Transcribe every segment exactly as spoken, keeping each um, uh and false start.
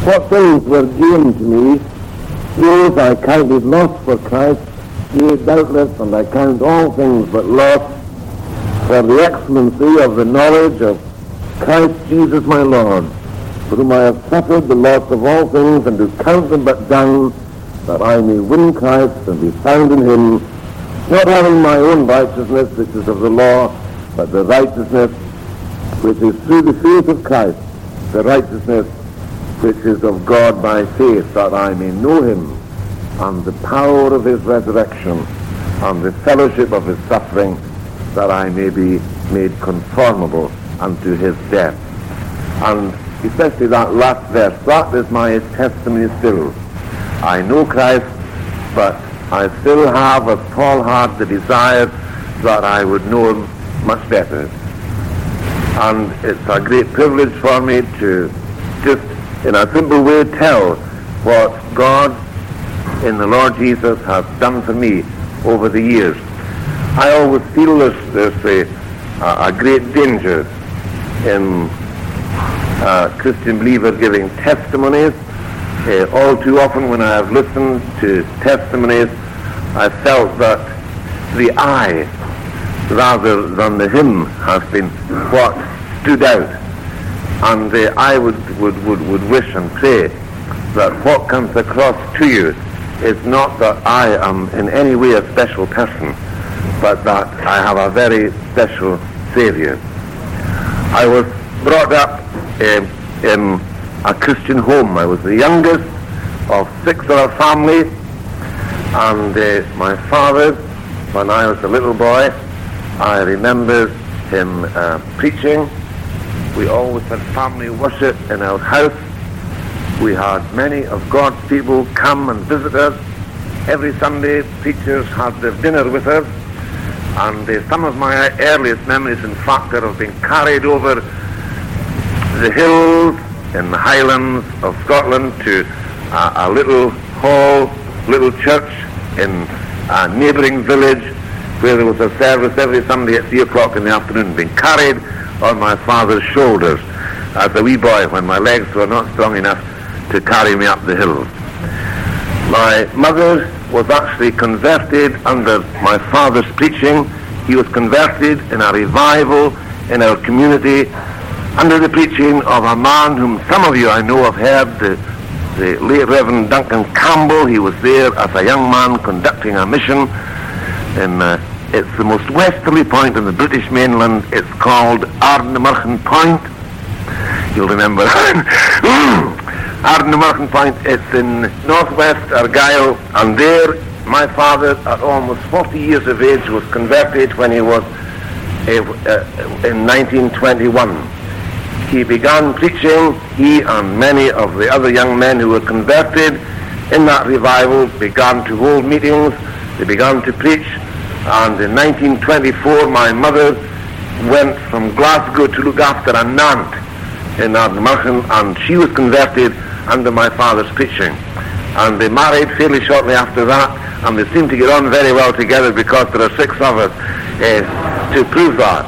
What things were gained to me, those I counted loss for Christ, yea, doubtless, and I count all things but loss for the excellency of the knowledge of Christ Jesus my Lord, for whom I have suffered the loss of all things, and do count them but dung, that I may win Christ and be found in him, not having my own righteousness, which is of the law, but the righteousness which is through the faith of Christ, the righteousness which is of God by faith, that I may know him, and the power of his resurrection, and the fellowship of his suffering, that I may be made conformable unto his death. And especially that last verse, that is my testimony still. I know Christ, but I still have, as Paul had, the desire that I would know him much better. And it's a great privilege for me to just, in a simple way, tell what God in the Lord Jesus has done for me over the years. I always feel there's, there's a, a great danger in a Christian believer giving testimonies. Uh, all too often when I have listened to testimonies, I felt that the I rather than the him has been what stood out. And uh, I would, would, would, would wish and pray that what comes across to you is not that I am in any way a special person, but that I have a very special Savior. I was brought up uh, in a Christian home. I was the youngest of six in our family, and uh, my father, when I was a little boy, I remember him uh, preaching. We always had family worship in our house. We had many of God's people come and visit us. Every Sunday, preachers had their dinner with us, and uh, some of my earliest memories, in fact, are of being carried over the hills in the Highlands of Scotland to uh, a little hall, little church in a neighbouring village where there was a service every Sunday at three o'clock in the afternoon, being carried on my father's shoulders as a wee boy when my legs were not strong enough to carry me up the hills. My mother was actually converted under my father's preaching. He was converted in a revival in our community under the preaching of a man whom some of you I know have heard, the, the late Reverend Duncan Campbell. He was there as a young man conducting a mission in uh, it's the most westerly point in the British mainland. It's called Ardnamurchan Point. You'll remember Ardnamurchan Point. It's in northwest Argyll, and there my father, at almost forty years of age, was converted when he was uh, uh, in nineteen twenty-one. He began preaching. He and many of the other young men who were converted in that revival began to hold meetings. They began to preach. And in nineteen twenty-four, my mother went from Glasgow to look after a aunt in Ardnamurchan, and she was converted under my father's preaching. And they married fairly shortly after that, and they seemed to get on very well together because there are six of us uh, to prove that.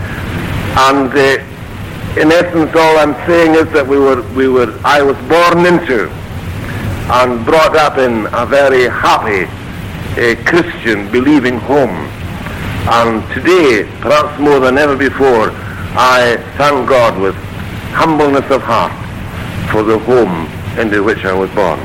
And uh, in essence, all I'm saying is that we were, we were, I was born into and brought up in a very happy a Christian believing home, and today, perhaps more than ever before, I thank God with humbleness of heart for the home into which I was born.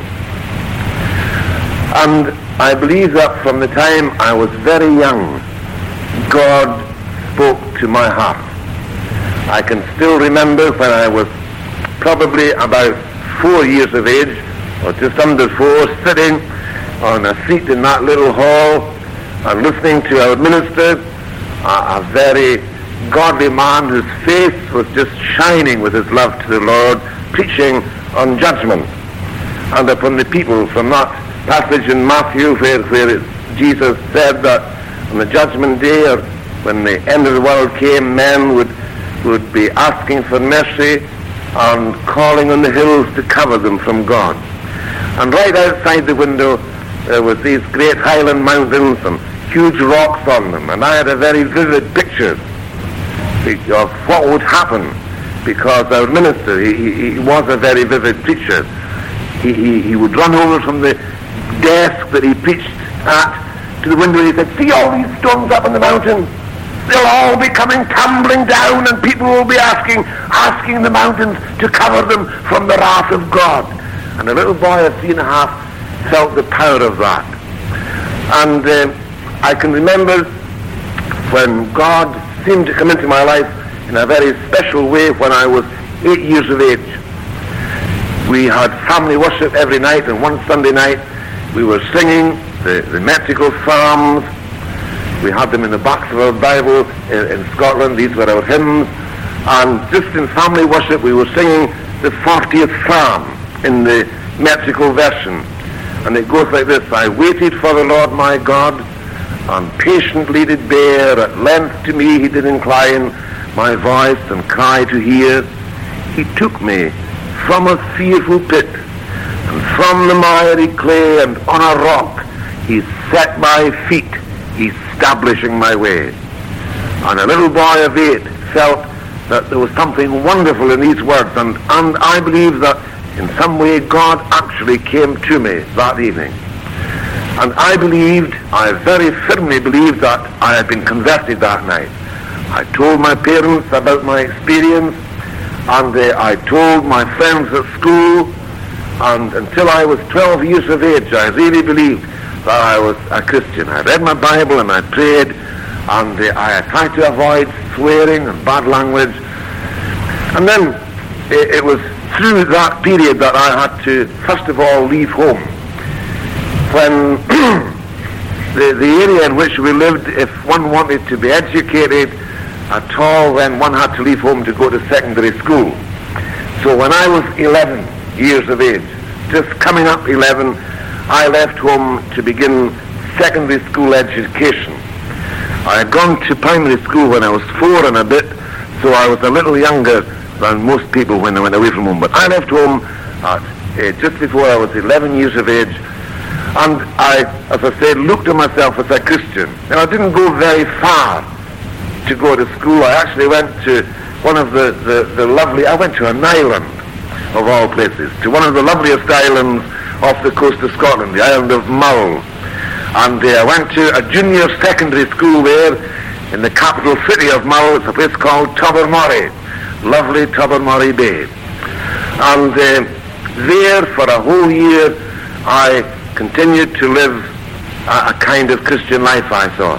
And I believe that from the time I was very young, God spoke to my heart. I can still remember when I was probably about four years of age, or just under four, sitting on a seat in that little hall and listening to our minister, a, a very godly man whose face was just shining with his love to the Lord, preaching on judgment and upon the people, from that passage in Matthew where, where it, Jesus said that on the judgment day, or when the end of the world came, men would, would be asking for mercy and calling on the hills to cover them from God. And right outside the window there was these great highland mountains and huge rocks on them, and I had a very vivid picture of what would happen because our minister, he, he, he was a very vivid preacher. He, he, he would run over from the desk that he preached at to the window, and he said, see all these stones up on the mountain? They'll all be coming tumbling down, and people will be asking, asking the mountains to cover them from the wrath of God. And a little boy of three and a half felt the power of that. And uh, I can remember when God seemed to come into my life in a very special way when I was eight years of age. We had family worship every night, and one Sunday night we were singing the, the metrical psalms. We had them in the backs of our Bible in, in Scotland. These were our hymns. And just in family worship we were singing the fortieth psalm in the metrical version. And it goes like this: I waited for the Lord my God, and patiently did bear. At length to me he did incline my voice and cry to hear. He took me from a fearful pit, and from the miry clay, and on a rock he set my feet, establishing my way. And a little boy of eight felt that there was something wonderful in these words, and, and I believe that in some way God actually came to me that evening. And I believed, I very firmly believed that I had been converted that night. I told my parents about my experience, and uh, I told my friends at school, and until I was twelve years of age I really believed that I was a Christian. I read my Bible and I prayed, and uh, I tried to avoid swearing and bad language. And then it, it was through that period that I had to first of all leave home. When the, the area in which we lived, if one wanted to be educated at all, then one had to leave home to go to secondary school. So when I was eleven years of age, just coming up eleven, I left home to begin secondary school education. I had gone to primary school when I was four and a bit, so I was a little younger than most people when I went away from home. But I left home at, uh, just before I was eleven years of age, and I, as I said, looked at myself as a Christian. And I didn't go very far to go to school. I actually went to one of the, the, the lovely, I went to an island of all places, to one of the loveliest islands off the coast of Scotland, the island of Mull. And uh, I went to a junior secondary school there in the capital city of Mull. It's a place called Tobermory, lovely Tobermory Bay. And uh, there for a whole year I continued to live a, a kind of Christian life, I thought.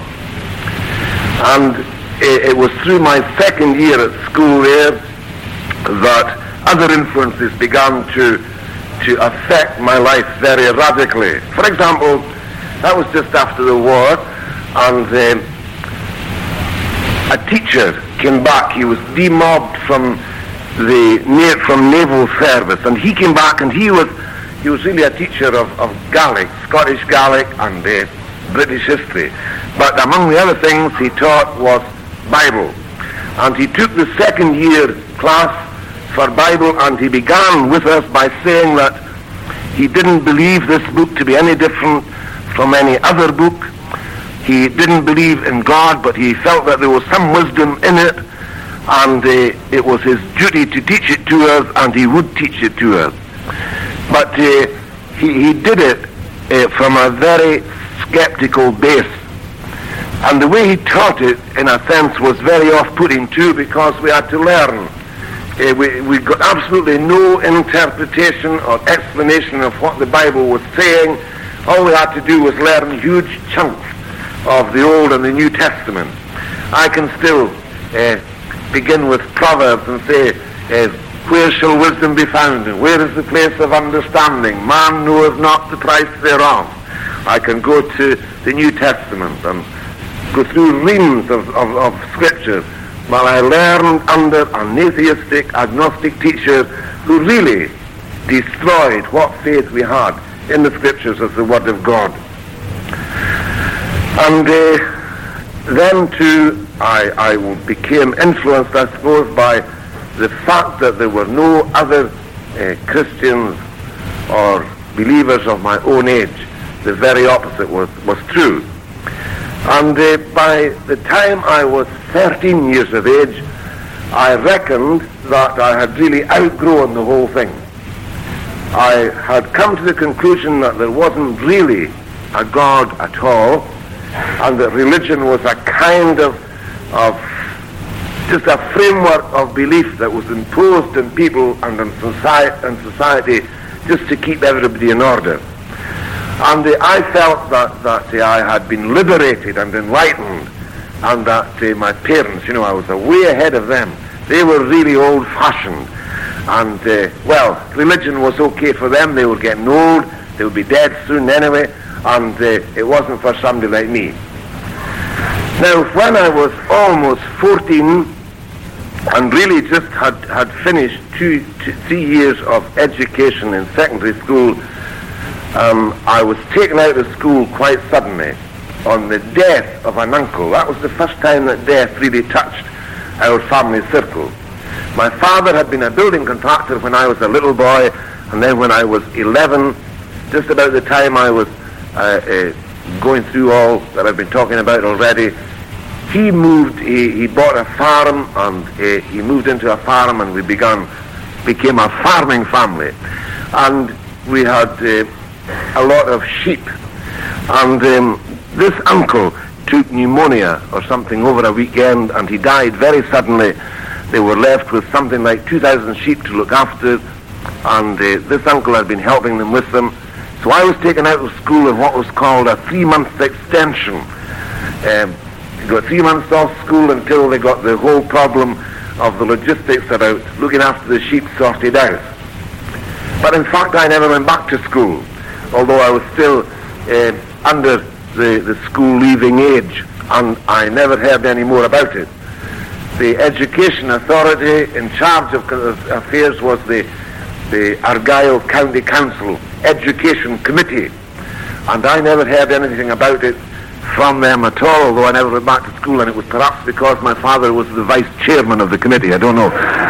And it, it was through my second year at school there that other influences began to to affect my life very radically. For example, that was just after the war, and uh, a teacher came back. He was demobbed from the from naval service, and he came back, and he was he was really a teacher of, of Gaelic, Scottish Gaelic, and uh, British history. But among the other things he taught was Bible, and he took the second year class for Bible, and he began with us by saying that he didn't believe this book to be any different from any other book. He didn't believe in God, but he felt that there was some wisdom in it, and uh, it was his duty to teach it to us, and he would teach it to us. But uh, he, he did it uh, from a very skeptical base. And the way he taught it, in a sense, was very off-putting too, because we had to learn. Uh, we, we got absolutely no interpretation or explanation of what the Bible was saying. All we had to do was learn huge chunks of the Old and the New Testament. I can still uh, begin with Proverbs and say, uh, where shall wisdom be found? And where is the place of understanding? Man knoweth not the price thereof. I can go to the New Testament and go through reams of, of, of scripture, while I learned under an atheistic, agnostic teacher who really destroyed what faith we had in the scriptures as the Word of God. And uh, then too, I, I became influenced, I suppose, by the fact that there were no other uh, Christians or believers of my own age. The very opposite was, was true. And uh, by the time I was thirteen years of age, I reckoned that I had really outgrown the whole thing. I had come to the conclusion that there wasn't really a God at all, and that religion was a kind of, of just a framework of belief that was imposed on people and on society, and society just to keep everybody in order. And uh, I felt that, that uh, I had been liberated and enlightened, and that uh, my parents, you know, I was way ahead of them. They were really old-fashioned. And, uh, well, religion was okay for them. They were getting old. They would be dead soon anyway. And uh, it wasn't for somebody like me. Now, when I was almost fourteen and really just had, had finished two, two, three years of education in secondary school, um, I was taken out of school quite suddenly on the death of an uncle. That was the first time that death really touched our family circle. My father had been a building contractor when I was a little boy, and then when I was eleven, just about the time I was uh, uh, going through all that I've been talking about already, he moved, he, he bought a farm, and uh, he moved into a farm, and we began, became a farming family. And we had uh, a lot of sheep. And um, this uncle took pneumonia or something over a weekend, and he died very suddenly. They were left with something like two thousand sheep to look after, and uh, this uncle had been helping them with them. So I was taken out of school in what was called a three-month extension. Um, they got three months off school until they got the whole problem of the logistics about looking after the sheep sorted out. But in fact, I never went back to school, although I was still uh, under the, the school leaving age, and I never heard any more about it. The education authority in charge of affairs was the, the Argyll County Council Education Committee, and I never heard anything about it from them at all, although I never went back to school, and it was perhaps because my father was the vice chairman of the committee, I don't know.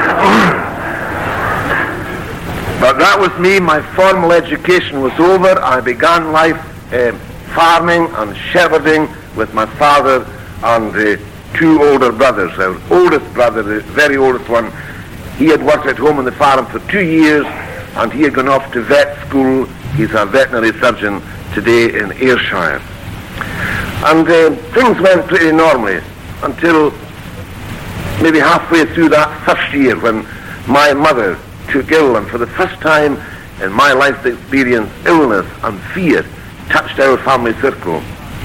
But that was me. My formal education was over. I began life uh, farming and shepherding with my father and uh, two older brothers. Our oldest brother, the very oldest one, he had worked at home on the farm for two years, and he had gone off to vet school. He's a veterinary surgeon today in Ayrshire. And uh, things went pretty normally until maybe halfway through that first year, when my mother took ill, and for the first time in my life's experience, illness and fear touched our family circle.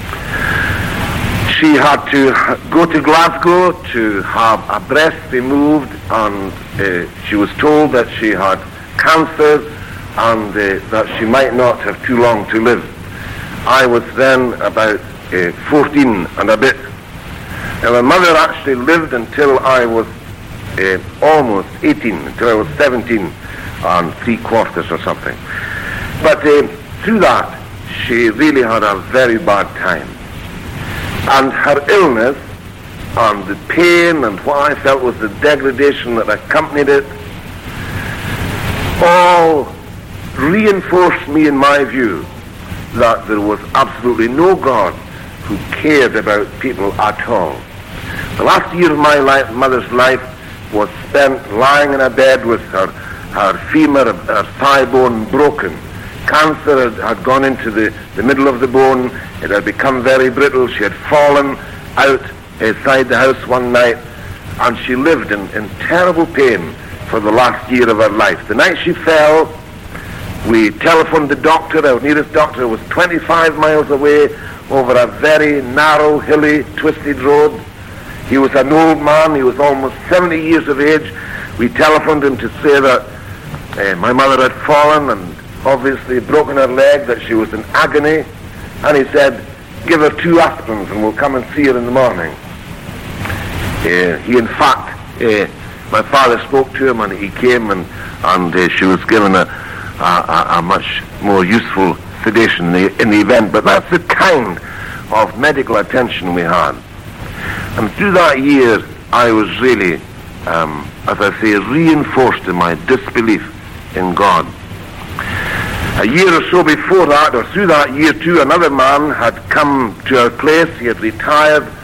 She had to go to Glasgow to have a breast removed, and uh, she was told that she had cancer and uh, that she might not have too long to live. I was then about uh, fourteen and a bit. And my mother actually lived until I was uh, almost eighteen, until I was seventeen and three quarters or something. But uh, through that, she really had a very bad time. And her illness and the pain and what I felt was the degradation that accompanied it all reinforced me in my view that there was absolutely no God who cared about people at all. The last year of my life, mother's life was spent lying in a bed with her, her femur, her thigh bone broken. Cancer had, had gone into the, the middle of the bone. It had become very brittle. She had fallen out inside the house one night, and she lived in, in terrible pain for the last year of her life. The night she fell, we telephoned the doctor. Our nearest doctor was twenty-five miles away over a very narrow, hilly, twisted road. He was an old man. He was almost seventy years of age. We telephoned him to say that uh, my mother had fallen and obviously broken her leg, that she was in agony, and he said, give her two aspirins and we'll come and see her in the morning. Uh, he in fact, uh, my father spoke to him, and he came, and, and uh, she was given a, a, a much more useful sedation in the, in the event. But that's the kind of medical attention we had. And through that year, I was really, um, as I say, reinforced in my disbelief in God. A year or so before that, or through that year too, another man had come to our place. He had retired,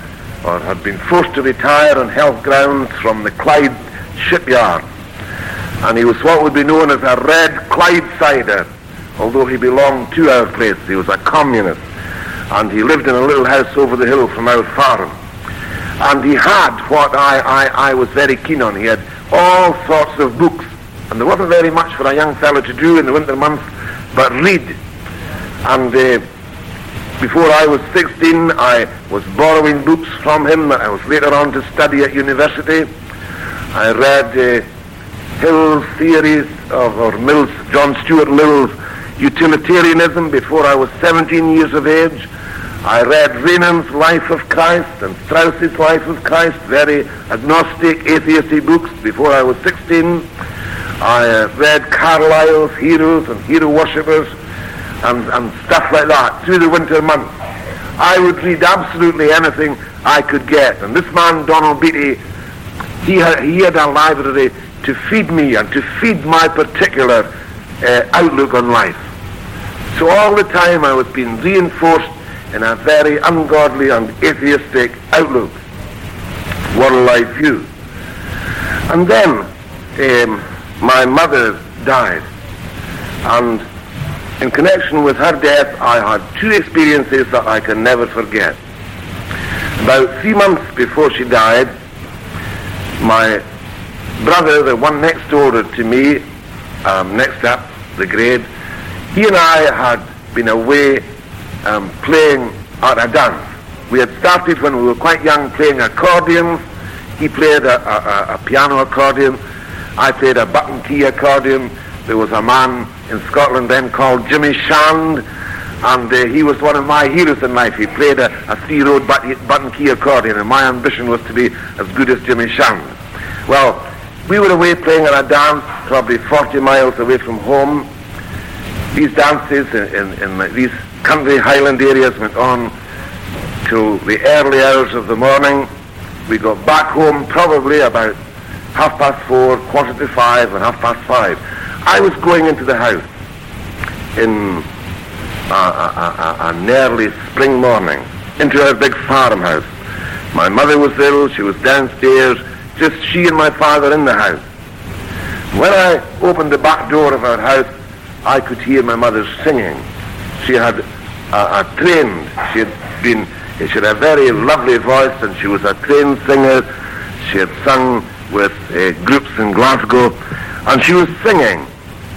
or had been forced to retire on health grounds from the Clyde shipyard. And he was what would be known as a red Clydesider, although he belonged to our place. He was a communist, and he lived in a little house over the hill from our farm. And he had what I, I, I was very keen on. He had all sorts of books, and there wasn't very much for a young fellow to do in the winter months but read. And uh, before I was sixteen, I was borrowing books from him that I was later on to study at university. I read uh, Hill's theories of, or Mill's, John Stuart Mill's utilitarianism before I was seventeen years of age. I read Renan's Life of Christ and Strauss's Life of Christ, very agnostic, atheistic books, before I was sixteen. I uh, read Carlyle's Heroes and Hero Worshippers and, and stuff like that through the winter months. I would read absolutely anything I could get. And this man, Donald Beatty, he had, he had a library to feed me and to feed my particular uh, outlook on life. So all the time I was being reinforced in a very ungodly and atheistic outlook, world life view. And then um, my mother died, and in connection with her death I had two experiences that I can never forget. About three months before she died, my brother, the one next door to me, um, next up the grade, he and I had been away um, playing at a dance. We had started when we were quite young playing accordions. He played a, a, a piano accordion. I played a button key accordion. There was a man in Scotland then called Jimmy Shand, and uh, he was one of my heroes in life. He played a, a three-road button key accordion, and my ambition was to be as good as Jimmy Shand. Well, we were away playing at a dance, probably forty miles away from home. These dances in, in, in these country highland areas went on till the early hours of the morning. We got back home probably about half past four, quarter to five, and half past five. I was going into the house in a, a, a, an early spring morning, into our big farmhouse. My mother was ill, she was downstairs, just she and my father in the house. When I opened the back door of our house, I could hear my mother singing. She had a, a trained, she had been, she had a very lovely voice, and she was a trained singer. She had sung with uh, groups in Glasgow, and she was singing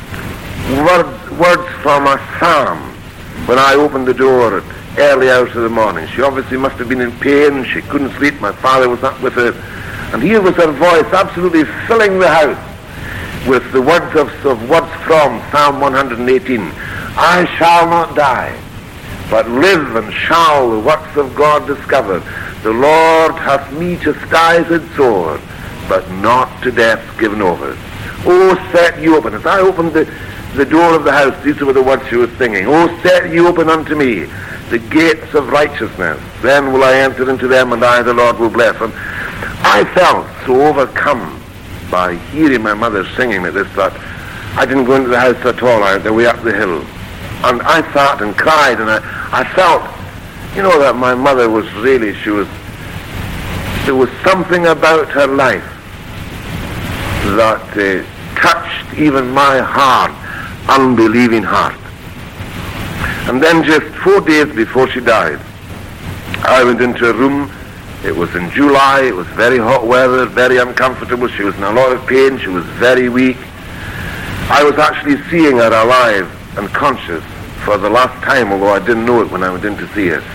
words, words from a psalm when I opened the door at early hours of the morning. She obviously must have been in pain. She couldn't sleep. My father was up with her, and here was her voice absolutely filling the house with the words of, of words from Psalm one hundred eighteen. I shall not die, but live and shall the works of God discover. The Lord hath me chastised sore, but not to death given over. Oh, set ye open. As I opened the, the door of the house, these were the words she was singing. Oh, set ye open unto me the gates of righteousness. Then will I enter into them, and I, the Lord, will bless them. I felt so overcome by hearing my mother singing at this that I didn't go into the house at all. I went away up the hill. And I sat and cried, and I, I felt, you know, that my mother was really, she was, there was something about her life that uh, touched even my hard, unbelieving heart. And then just four days before she died, I went into a room. It was in July, it was very hot weather, very uncomfortable. She was in a lot of pain, she was very weak. I was actually seeing her alive and conscious for the last time, although I didn't know it when I went in to see her.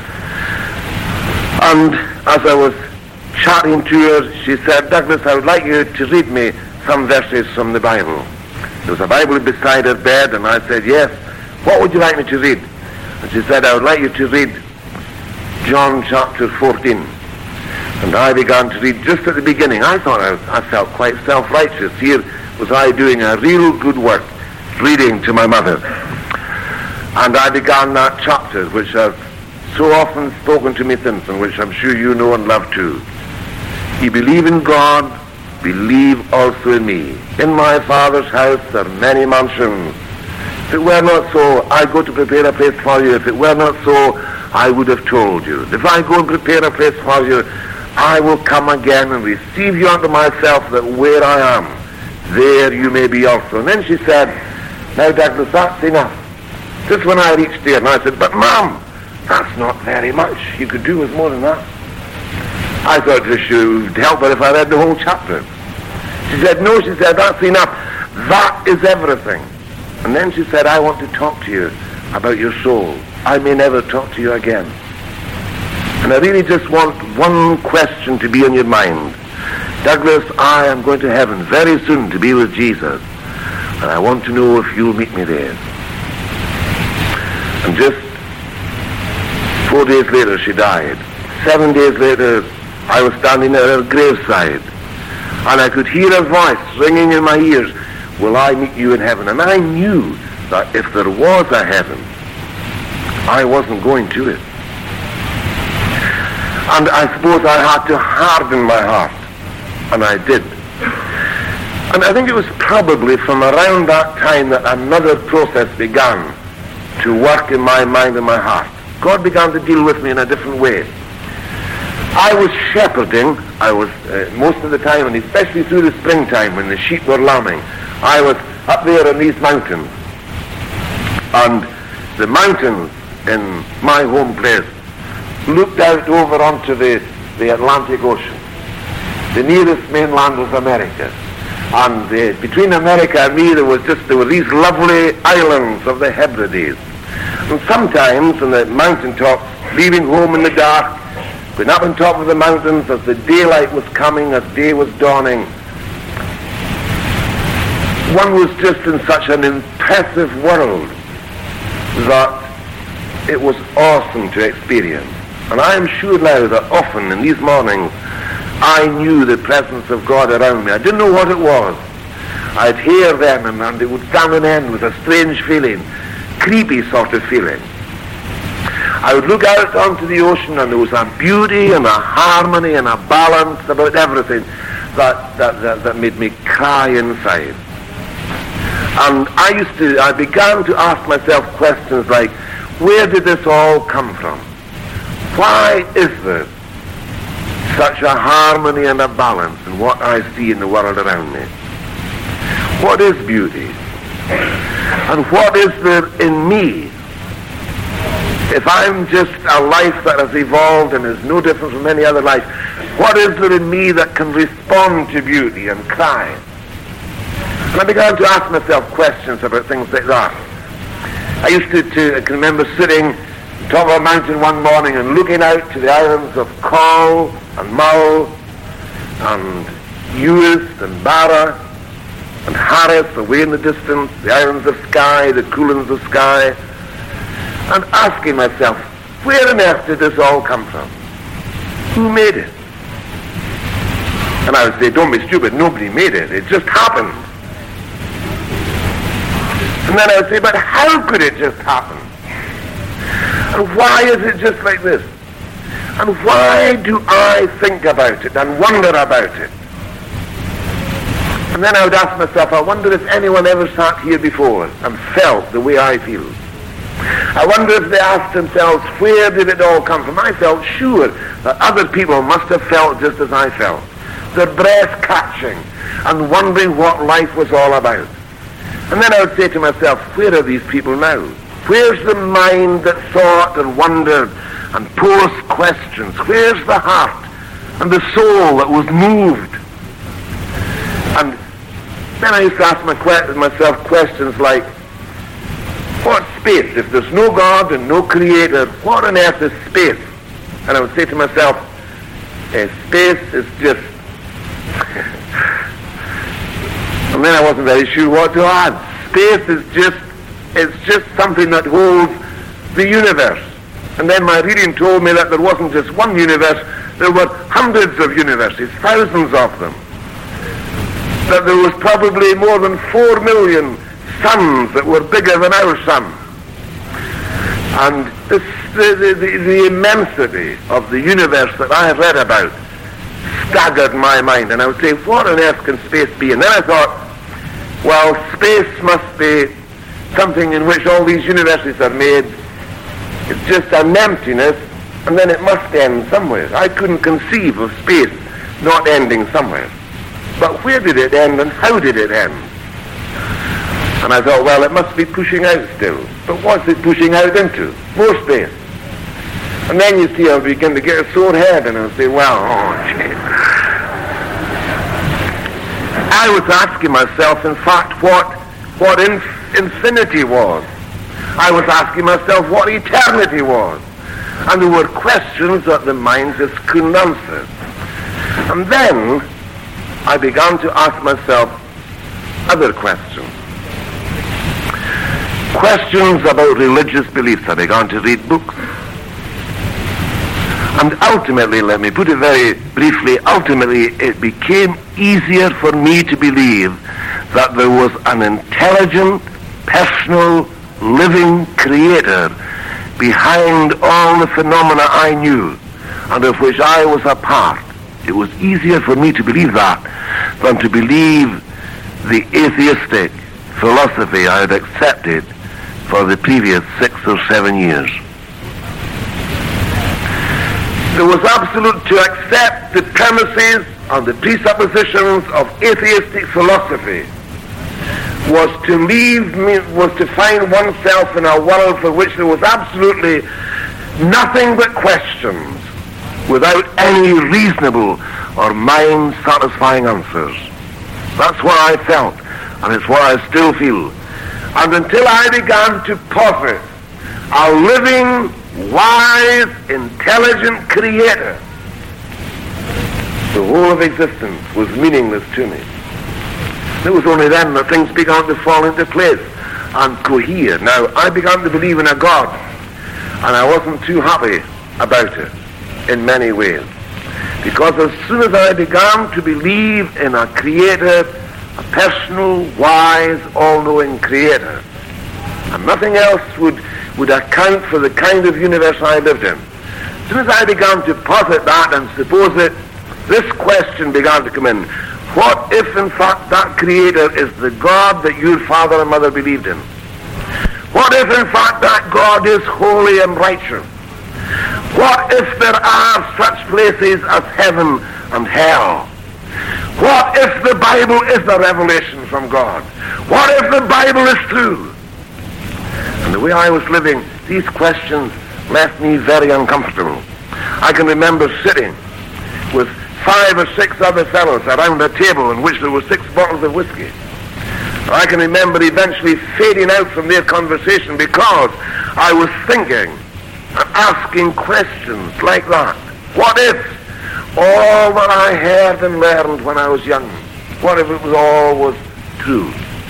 And as I was chatting to her, she said, Douglas, I would like you to read me some verses from the Bible. There was a Bible beside her bed, and I said, yes, what would you like me to read? And she said, I would like you to read John chapter fourteen. And I began to read just at the beginning. I thought I, was, I felt quite self-righteous. Here was I doing a real good work, reading to my mother. And I began that chapter, which I've so often spoken to me since, and which I'm sure you know and love too. Ye believe in God, believe also in me. In my Father's house are many mansions. If it were not so, I go to prepare a place for you. If it were not so, I would have told you. If I go and prepare a place for you, I will come again and receive you unto myself, that where I am, there you may be also. And then she said, now Douglas, that's enough. Just when I reached there, and I said, but Mum, that's not very much. You could do with more than that. I thought it should help her if I read the whole chapter. She said, no, she said, that's enough. That is everything. And then she said, I want to talk to you about your soul. I may never talk to you again. And I really just want one question to be in your mind. Douglas, I am going to heaven very soon to be with Jesus. And I want to know if you'll meet me there. And just four days later she died. Seven days later I was standing at her graveside. And I could hear her voice ringing in my ears, will I meet you in heaven? And I knew that if there was a heaven, I wasn't going to it. And I suppose I had to harden my heart. And I did. And I think it was probably from around that time that another process began to work in my mind and my heart. God began to deal with me in a different way. I was shepherding. I was, uh, most of the time, and especially through the springtime when the sheep were lambing, I was up there in these mountains. And the mountains in my home place looked out over onto the, the Atlantic Ocean. The nearest mainland was America. And uh, between America and me there was just, there were these lovely islands of the Hebrides. And sometimes on the mountain tops, leaving home in the dark, going up on top of the mountains as the daylight was coming, as day was dawning, one was just in such an impressive world that it was awesome to experience. And I am sure now that often in these mornings I knew the presence of God around me. I didn't know what it was. I'd hear them and, and it would come and end with a strange feeling, creepy sort of feeling. I would look out onto the ocean and there was a beauty and a harmony and a balance about everything that, that, that, that made me cry inside. And I used to, I began to ask myself questions like, where did this all come from? Why is there such a harmony and a balance in what I see in the world around me? What is beauty? And what is there in me? If I'm just a life that has evolved and is no different from any other life, what is there in me that can respond to beauty and cry? And I began to ask myself questions about things like that. I used to, to I can remember sitting on top of a mountain one morning and looking out to the islands of Coll and Mull and Uist and Barra and Harris away in the distance, the islands of Skye, the Coolins of Skye, and asking myself, where on earth did this all come from? Who made it? And I would say, don't be stupid, nobody made it, it just happened. And then I would say, but how could it just happen? And why is it just like this? And why do I think about it and wonder about it? And then I would ask myself, I wonder if anyone ever sat here before and felt the way I feel. I wonder if they asked themselves, where did it all come from? I felt sure that other people must have felt just as I felt. Their breath catching and wondering what life was all about. And then I would say to myself, where are these people now? Where's the mind that thought and wondered and posed questions? Where's the heart and the soul that was moved? And then I used to ask my que- myself questions like, what space? If there's no God and no creator, what on earth is space? And I would say to myself, eh, space is just... And then I wasn't very sure what to add. Space is just, it's just something that holds the universe. And then my reading told me that there wasn't just one universe, there were hundreds of universes, thousands of them. That there was probably more than four million suns that were bigger than our sun. And this, the, the, the immensity of the universe that I have read about staggered my mind. And I would say, what on earth can space be? And then I thought, well, space must be something in which all these universes are made. It's just an emptiness And then it must end somewhere. I couldn't conceive of space not ending somewhere. But where did it end and how did it end? And I thought, well, it must be pushing out still. But what's it pushing out into? More space. And then you see I'll begin to get a sore head and I'll say, well, oh, gee. I was asking myself, in fact, what, what inf- infinity was. I was asking myself what eternity was. And there were questions that the mind just couldn't answer. And then I began to ask myself other questions. Questions about religious beliefs. I began to read books. And ultimately, let me put it very briefly, ultimately it became easier for me to believe that there was an intelligent, personal, living creator behind all the phenomena I knew and of which I was a part. It was easier for me to believe that than to believe the atheistic philosophy I had accepted for the previous six or seven years. It was absolute to accept the premises and the presuppositions of atheistic philosophy was to leave me, was to find oneself in a world for which there was absolutely nothing but questions without any reasonable or mind-satisfying answers. That's what I felt, and it's what I still feel. And until I began to posit a living, wise, intelligent creator, the whole of existence was meaningless to me. It was only then that things began to fall into place and cohere. Now, I began to believe in a God, and I wasn't too happy about it in many ways. Because as soon as I began to believe in a creator, a personal, wise, all-knowing creator, and nothing else would, would account for the kind of universe I lived in, as soon as I began to posit that and suppose it, this question began to come in. What if, in fact, that creator is the God that your father and mother believed in? What if, in fact, that God is holy and righteous? What if there are such places as heaven and hell? What if the Bible is a revelation from God? What if the Bible is true? And the way I was living, these questions left me very uncomfortable. I can remember sitting with five or six other fellows around a table in which there were six bottles of whiskey. I can remember eventually fading out from their conversation because I was thinking and asking questions like that. What if all that I heard and learned when I was young, what if it was all was true?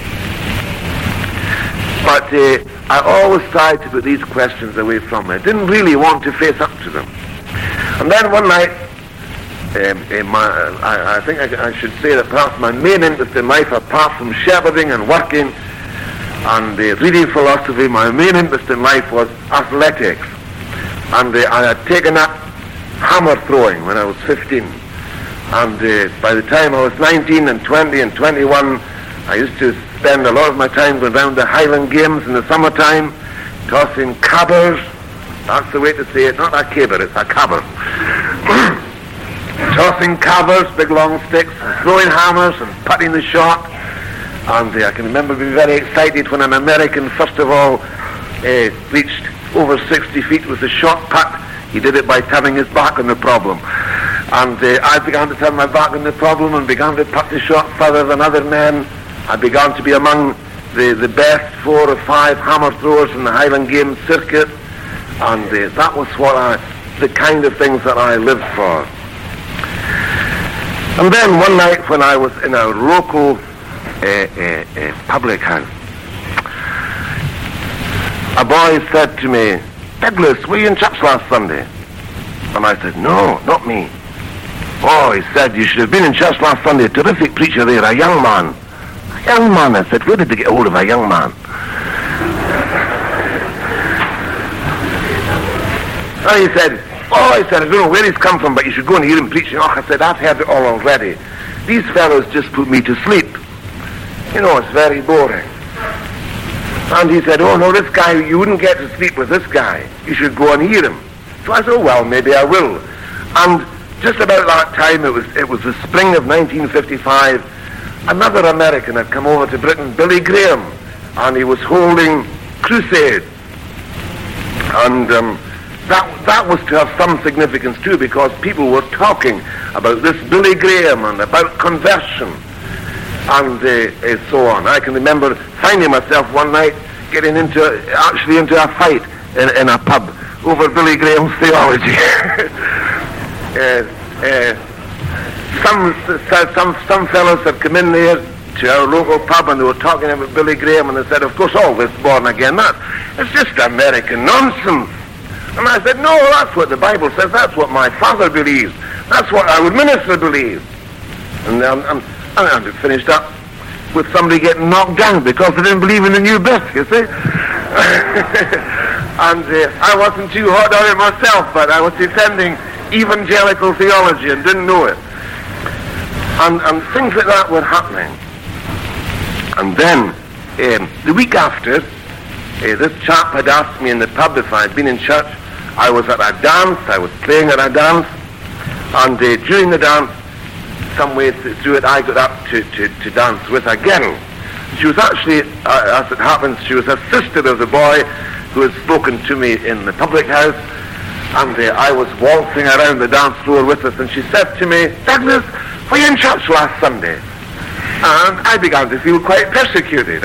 But uh, I always tried to put these questions away from me. I didn't really want to face up to them. And then one night, Um, in my, I, I think I, I should say that perhaps my main interest in life, apart from shepherding and working and uh, reading philosophy, my main interest in life was athletics. And uh, I had taken up hammer throwing when I was fifteen. And uh, by the time I was nineteen and twenty and twenty-one, I used to spend a lot of my time going down to Highland Games in the summertime, tossing cabbers. That's the way to say it, not a caber, it's a cabber. Tossing covers, big long sticks, throwing hammers and putting the shot. And uh, I can remember being very excited when an American first of all uh, reached over sixty feet with a shot put. He did it by turning his back on the problem. And uh, I began to turn my back on the problem and began to put the shot further than other men. I began to be among the, the best four or five hammer throwers in the Highland Games circuit. And uh, that was what I, the kind of things that I lived for. And then one night when I was in a local uh, uh, uh, public house, a boy said to me, "Douglas, were you in church last Sunday?" And I said, "No, not me." "Oh," he said, "you should have been in church last Sunday. A terrific preacher there, a young man." "A young man?" I said, "Where did they get hold of a young man?" And he said, "Oh," I said, "I don't know where he's come from, but you should go and hear him preaching." "Oh," I said, "I've heard it all already. These fellows just put me to sleep. You know, it's very boring." And he said, "Oh, no, this guy, you wouldn't get to sleep with this guy. You should go and hear him." So I said, oh, well, maybe I will. And just about that time, it was it was the spring of nineteen fifty-five, another American had come over to Britain, Billy Graham, and he was holding crusade. And um, that that was to have some significance too, because people were talking about this Billy Graham and about conversion and uh, uh, so on. I can remember finding myself one night getting into actually into a fight in, in a pub over Billy Graham's theology. uh, uh, some some some fellows had come in there to our local pub and they were talking about Billy Graham, and they said, of course, all this born again, that it's just American nonsense. And I said, no, that's what the Bible says. That's what my father believes. That's what our minister believes. And um, and, and it finished up with somebody getting knocked down because they didn't believe in the new birth, you see. And uh, I wasn't too hot on it myself, but I was defending evangelical theology and didn't know it. And, and things like that were happening. And then, um, the week after, uh, this chap had asked me in the pub if I had been in church. I was at a dance, I was playing at a dance, and uh, during the dance, some way through it, I got up to, to, to dance with a girl. She was actually, uh, as it happens, she was a sister of the boy who had spoken to me in the public house, and uh, I was waltzing around the dance floor with us, and she said to me, Douglas, were you in church last Sunday? And I began to feel quite persecuted.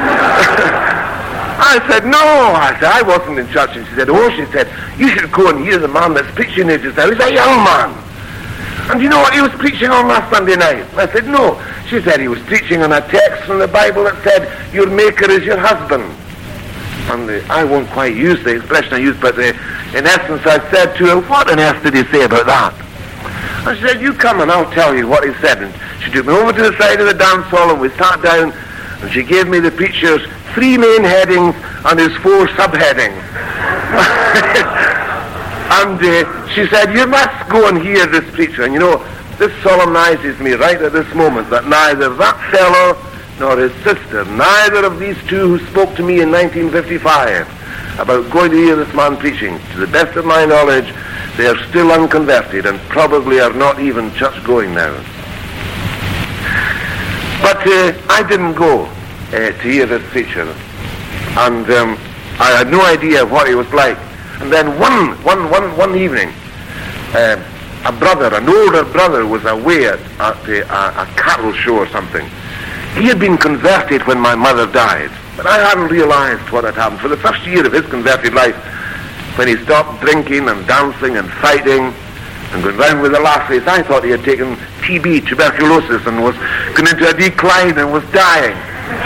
I said, no, I said, I wasn't in church. And she said, oh, she said, you should go and hear the man that's preaching here just now. He's a young man. And you know what he was preaching on last Sunday night? I said, no. She said he was preaching on a text from the Bible that said, your maker is your husband. And uh, I won't quite use the expression I used, but uh, in essence I said to her, what on earth did he say about that? And she said, you come and I'll tell you what he said. And she took me over to the side of the dance hall and we sat down, and she gave me the preacher's three main headings and his four subheadings. And uh, she said, you must go and hear this preacher. And you know, this solemnizes me right at this moment that neither that fellow nor his sister, neither of these two who spoke to me in nineteen fifty-five about going to hear this man preaching, to the best of my knowledge, they are still unconverted and probably are not even church-going now. But uh, I didn't go uh, to hear this preacher, and um, I had no idea what he was like. And then one, one, one, one evening, uh, a brother, an older brother, was away at, at a, a cattle show or something. He had been converted when my mother died, but I hadn't realized what had happened. For the first year of his converted life, when he stopped drinking and dancing and fighting and going round with the lassies, I thought he had taken T B, tuberculosis, and was going into a decline and was dying.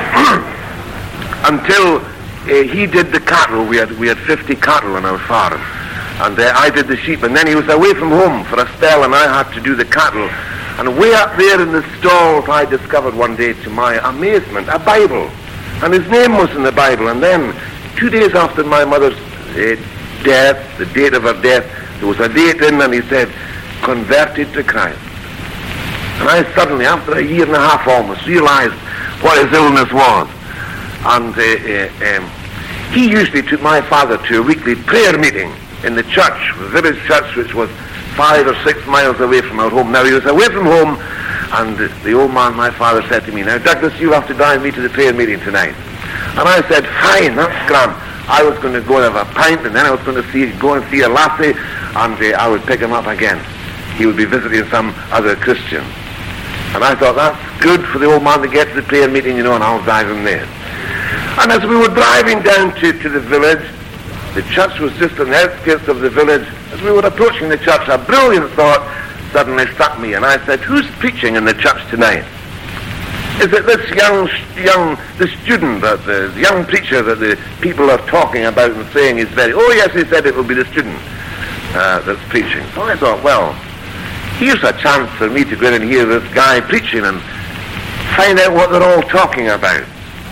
Until uh, he did the cattle. We had we had fifty cattle on our farm, and uh, I did the sheep. And then he was away from home for a spell, and I had to do the cattle. And way up there in the stalls, I discovered one day, to my amazement, a Bible, and his name was in the Bible. And then, two days after my mother's uh, death, the date of her death, there was a date in, and he said, converted to Christ. And I suddenly, after a year and a half almost, realized what his illness was. And uh, uh, um, he usually took my father to a weekly prayer meeting in the church, the village church, which was five or six miles away from our home. Now, he was away from home, and uh, the old man, my father, said to me, now, Douglas, you have to drive me to the prayer meeting tonight. And I said, fine, that's grand. I was going to go and have a pint, and then I was going to see, go and see a lassie, and uh, I would pick him up again. He would be visiting some other Christian. And I thought, that's good for the old man to get to the prayer meeting, you know, and I'll drive him there. And as we were driving down to, to the village, the church was just on the outskirts of the village. As we were approaching the church, a brilliant thought suddenly struck me, and I said, who's preaching in the church tonight? Is it this young, young, the student, that the young preacher that the people are talking about and saying is very, oh yes, he said it will be the student uh, that's preaching. So I thought, well, here's a chance for me to go in and hear this guy preaching and find out what they're all talking about.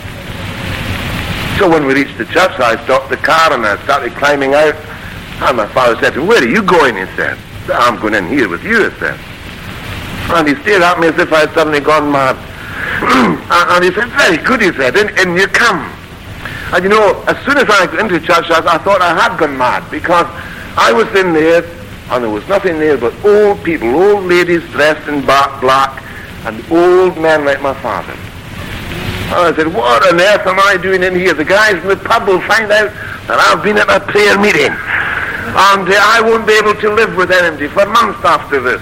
So when we reached the church, I stopped the car and I started climbing out. And my father said to me, where are you going? He said. I'm going in here with you, he said. And he stared at me as if I had suddenly gone mad. And he said, very good, he said, in, in you come. And you know, as soon as I got into church, I, I thought I had gone mad, because I was in there, and there was nothing there but old people, old ladies dressed in black, and old men like my father. And I said, what on earth am I doing in here? The guys in the pub will find out that I've been at a prayer meeting, and uh, I won't be able to live with anybody for months after this.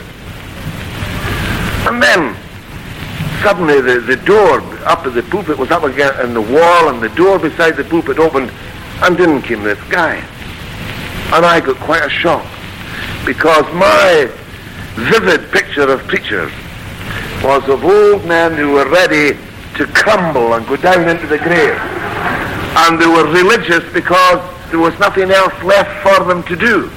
And then, suddenly the, the door up at the pulpit was up against in the wall, and the door beside the pulpit opened, and in came this guy. And I got quite a shock, because my vivid picture of preachers was of old men who were ready to crumble and go down into the grave. And they were religious because there was nothing else left for them to do.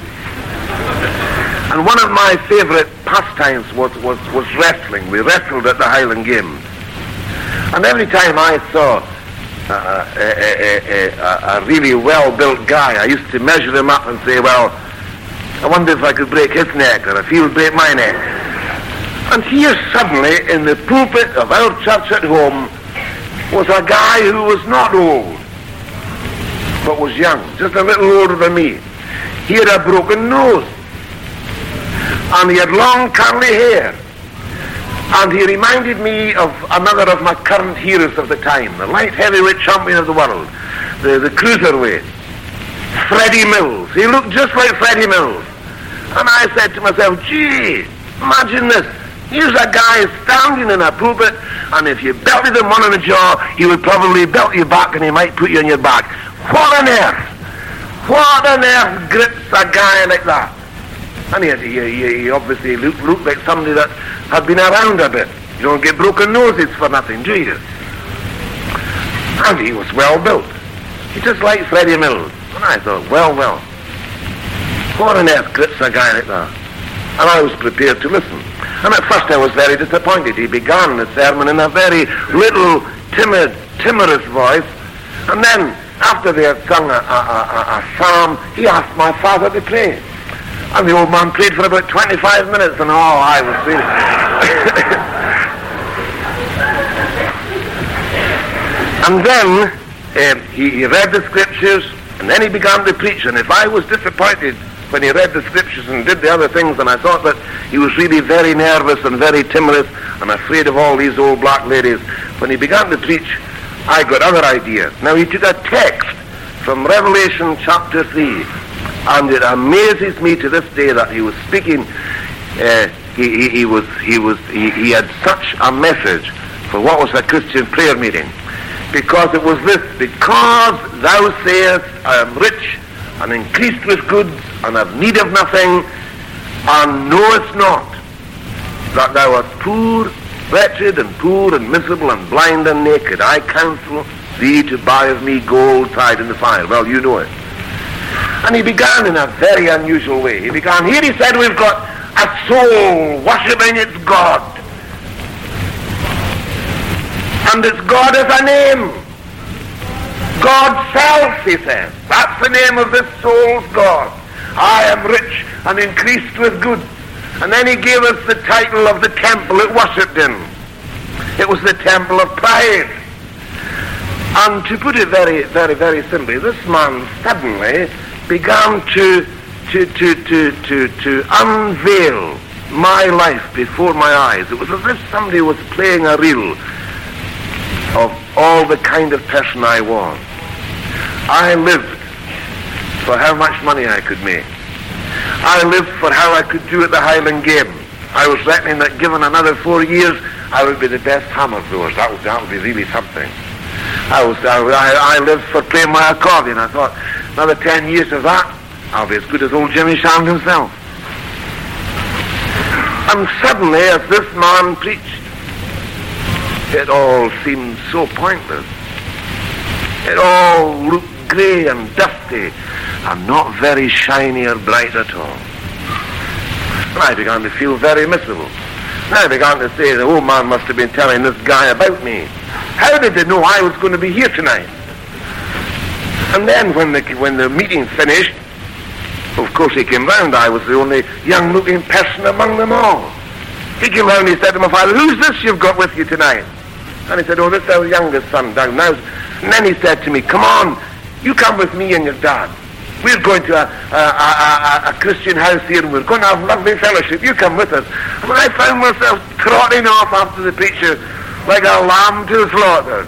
And one of my favourite pastimes was, was, was wrestling. We wrestled at the Highland Games. And every time I saw uh, a, a, a, a really well-built guy, I used to measure him up and say, well, I wonder if I could break his neck, or if he would break my neck. And here suddenly, in the pulpit of our church at home, was a guy who was not old, but was young, just a little older than me. He had a broken nose, and he had long curly hair, and he reminded me of another of my current heroes of the time, the light heavyweight champion of the world, the, the cruiserweight, Freddie Mills. He looked just like Freddie Mills. And I said to myself, gee, imagine this. Here's a guy standing in a pulpit, and if you belted him one in the jaw, he would probably belt you back, and he might put you on your back. What on earth? What on earth grips a guy like that? And he, he, he obviously looked, looked like somebody that had been around a bit. You don't get broken noses for nothing, do you? And he was well built. He just like Freddie Mills. And I thought, well, well, what on earth grips a guy like that? And I was prepared to listen. And at first I was very disappointed. He began the sermon in a very little, timid, timorous voice. And then, after they had sung a, a, a, a psalm, he asked my father to pray. And the old man prayed for about twenty-five minutes, and oh, I was really... And then um, he, he read the scriptures, and then he began to preach. And if I was disappointed when he read the scriptures and did the other things, and I thought that he was really very nervous and very timorous and afraid of all these old black ladies, when he began to preach, I got other ideas. Now he took a text from Revelation chapter three, and it amazes me to this day that he was speaking, uh, he, he, he was, he was, he, he had such a message for what was a Christian prayer meeting, because it was this: because thou sayest, I am rich and increased with goods, and have need of nothing, and knowest not that thou art poor, wretched, and poor, and miserable, and blind, and naked, I counsel thee to buy of me gold tried in the fire. Well, you know it. And he began in a very unusual way. He began, here he said, we've got a soul worshipping its God. And its God is a name. God self, he says. That's the name of this soul's God. I am rich and increased with goods. And then he gave us the title of the temple it worshipped in. It was the temple of pride. And to put it very, very, very simply, this man suddenly began to, to, to, to, to, to unveil my life before my eyes. It was as if somebody was playing a reel of all the kind of person I was. I lived for how much money I could make. I lived for how I could do at the Highland Games. I was reckoning that given another four years, I would be the best hammer throwers. That would, that would be really something. I was I, I lived for playing my accordion. I thought, another ten years of that, I'll be as good as old Jimmy Shand himself. And suddenly, as this man preached, it all seemed so pointless. It all looked grey and dusty and not very shiny or bright at all. And I began to feel very miserable. And I began to say, the old man must have been telling this guy about me. How did they know I was going to be here tonight? And then when the, when the meeting finished, of course he came round. I was the only young-looking person among them all. He came round and he said to my father, who's this you've got with you tonight? And he said, oh, this is our youngest son down now. And then he said to me, come on, you come with me and your dad. We're going to a, a, a, a Christian house here and we're going to have lovely fellowship. You come with us. And I found myself trotting off after the preacher like a lamb to the slaughter.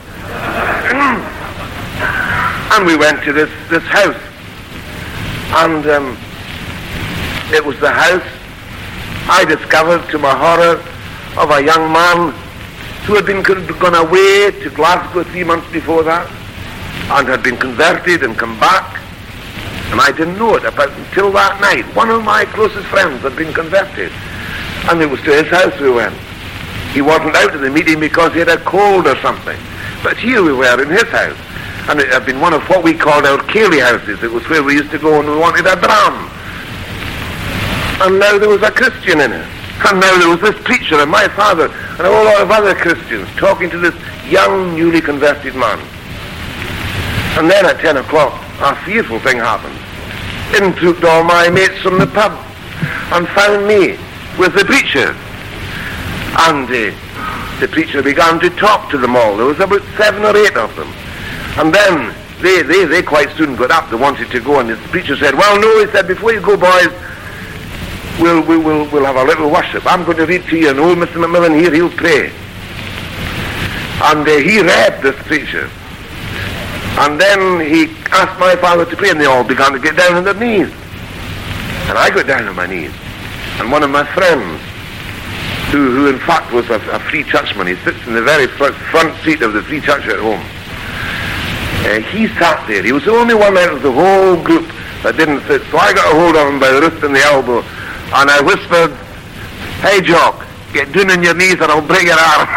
And we went to this, this house. And um, it was the house, I discovered to my horror, of a young man who had been con- gone away to Glasgow three months before that and had been converted and come back. And I didn't know it about until that night. One of my closest friends had been converted. And it was to his house we went. He wasn't out at the meeting because he had a cold or something. But here we were in his house. And it had been one of what we called our Cayley houses. It was where we used to go when we wanted a dram. And now there was a Christian in it. And now there was this preacher and my father and a whole lot of other Christians talking to this young, newly converted man. And then at ten o'clock, a fearful thing happened. In trooped all my mates from the pub and found me with the preacher. And uh, the preacher began to talk to them all. There was about seven or eight of them. And then they, they, they quite soon got up. They wanted to go, and the preacher said, well, no, he said, before you go, boys, we'll, we, we'll, we'll have a little worship. I'm going to read to you, and old Mister McMillan here, he'll pray. And uh, he read, this preacher. And then he asked my father to pray, and they all began to get down on their knees. And I got down on my knees. And one of my friends, who, who in fact was a, a free churchman, he sits in the very front, front seat of the free church at home. Uh, he sat there. He was the only one out of the whole group that didn't sit. So I got a hold of him by the wrist and the elbow, and I whispered, hey, Jock, get down on your knees and I'll break your arm.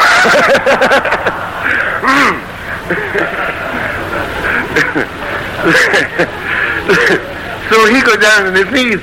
So he got down on his knees.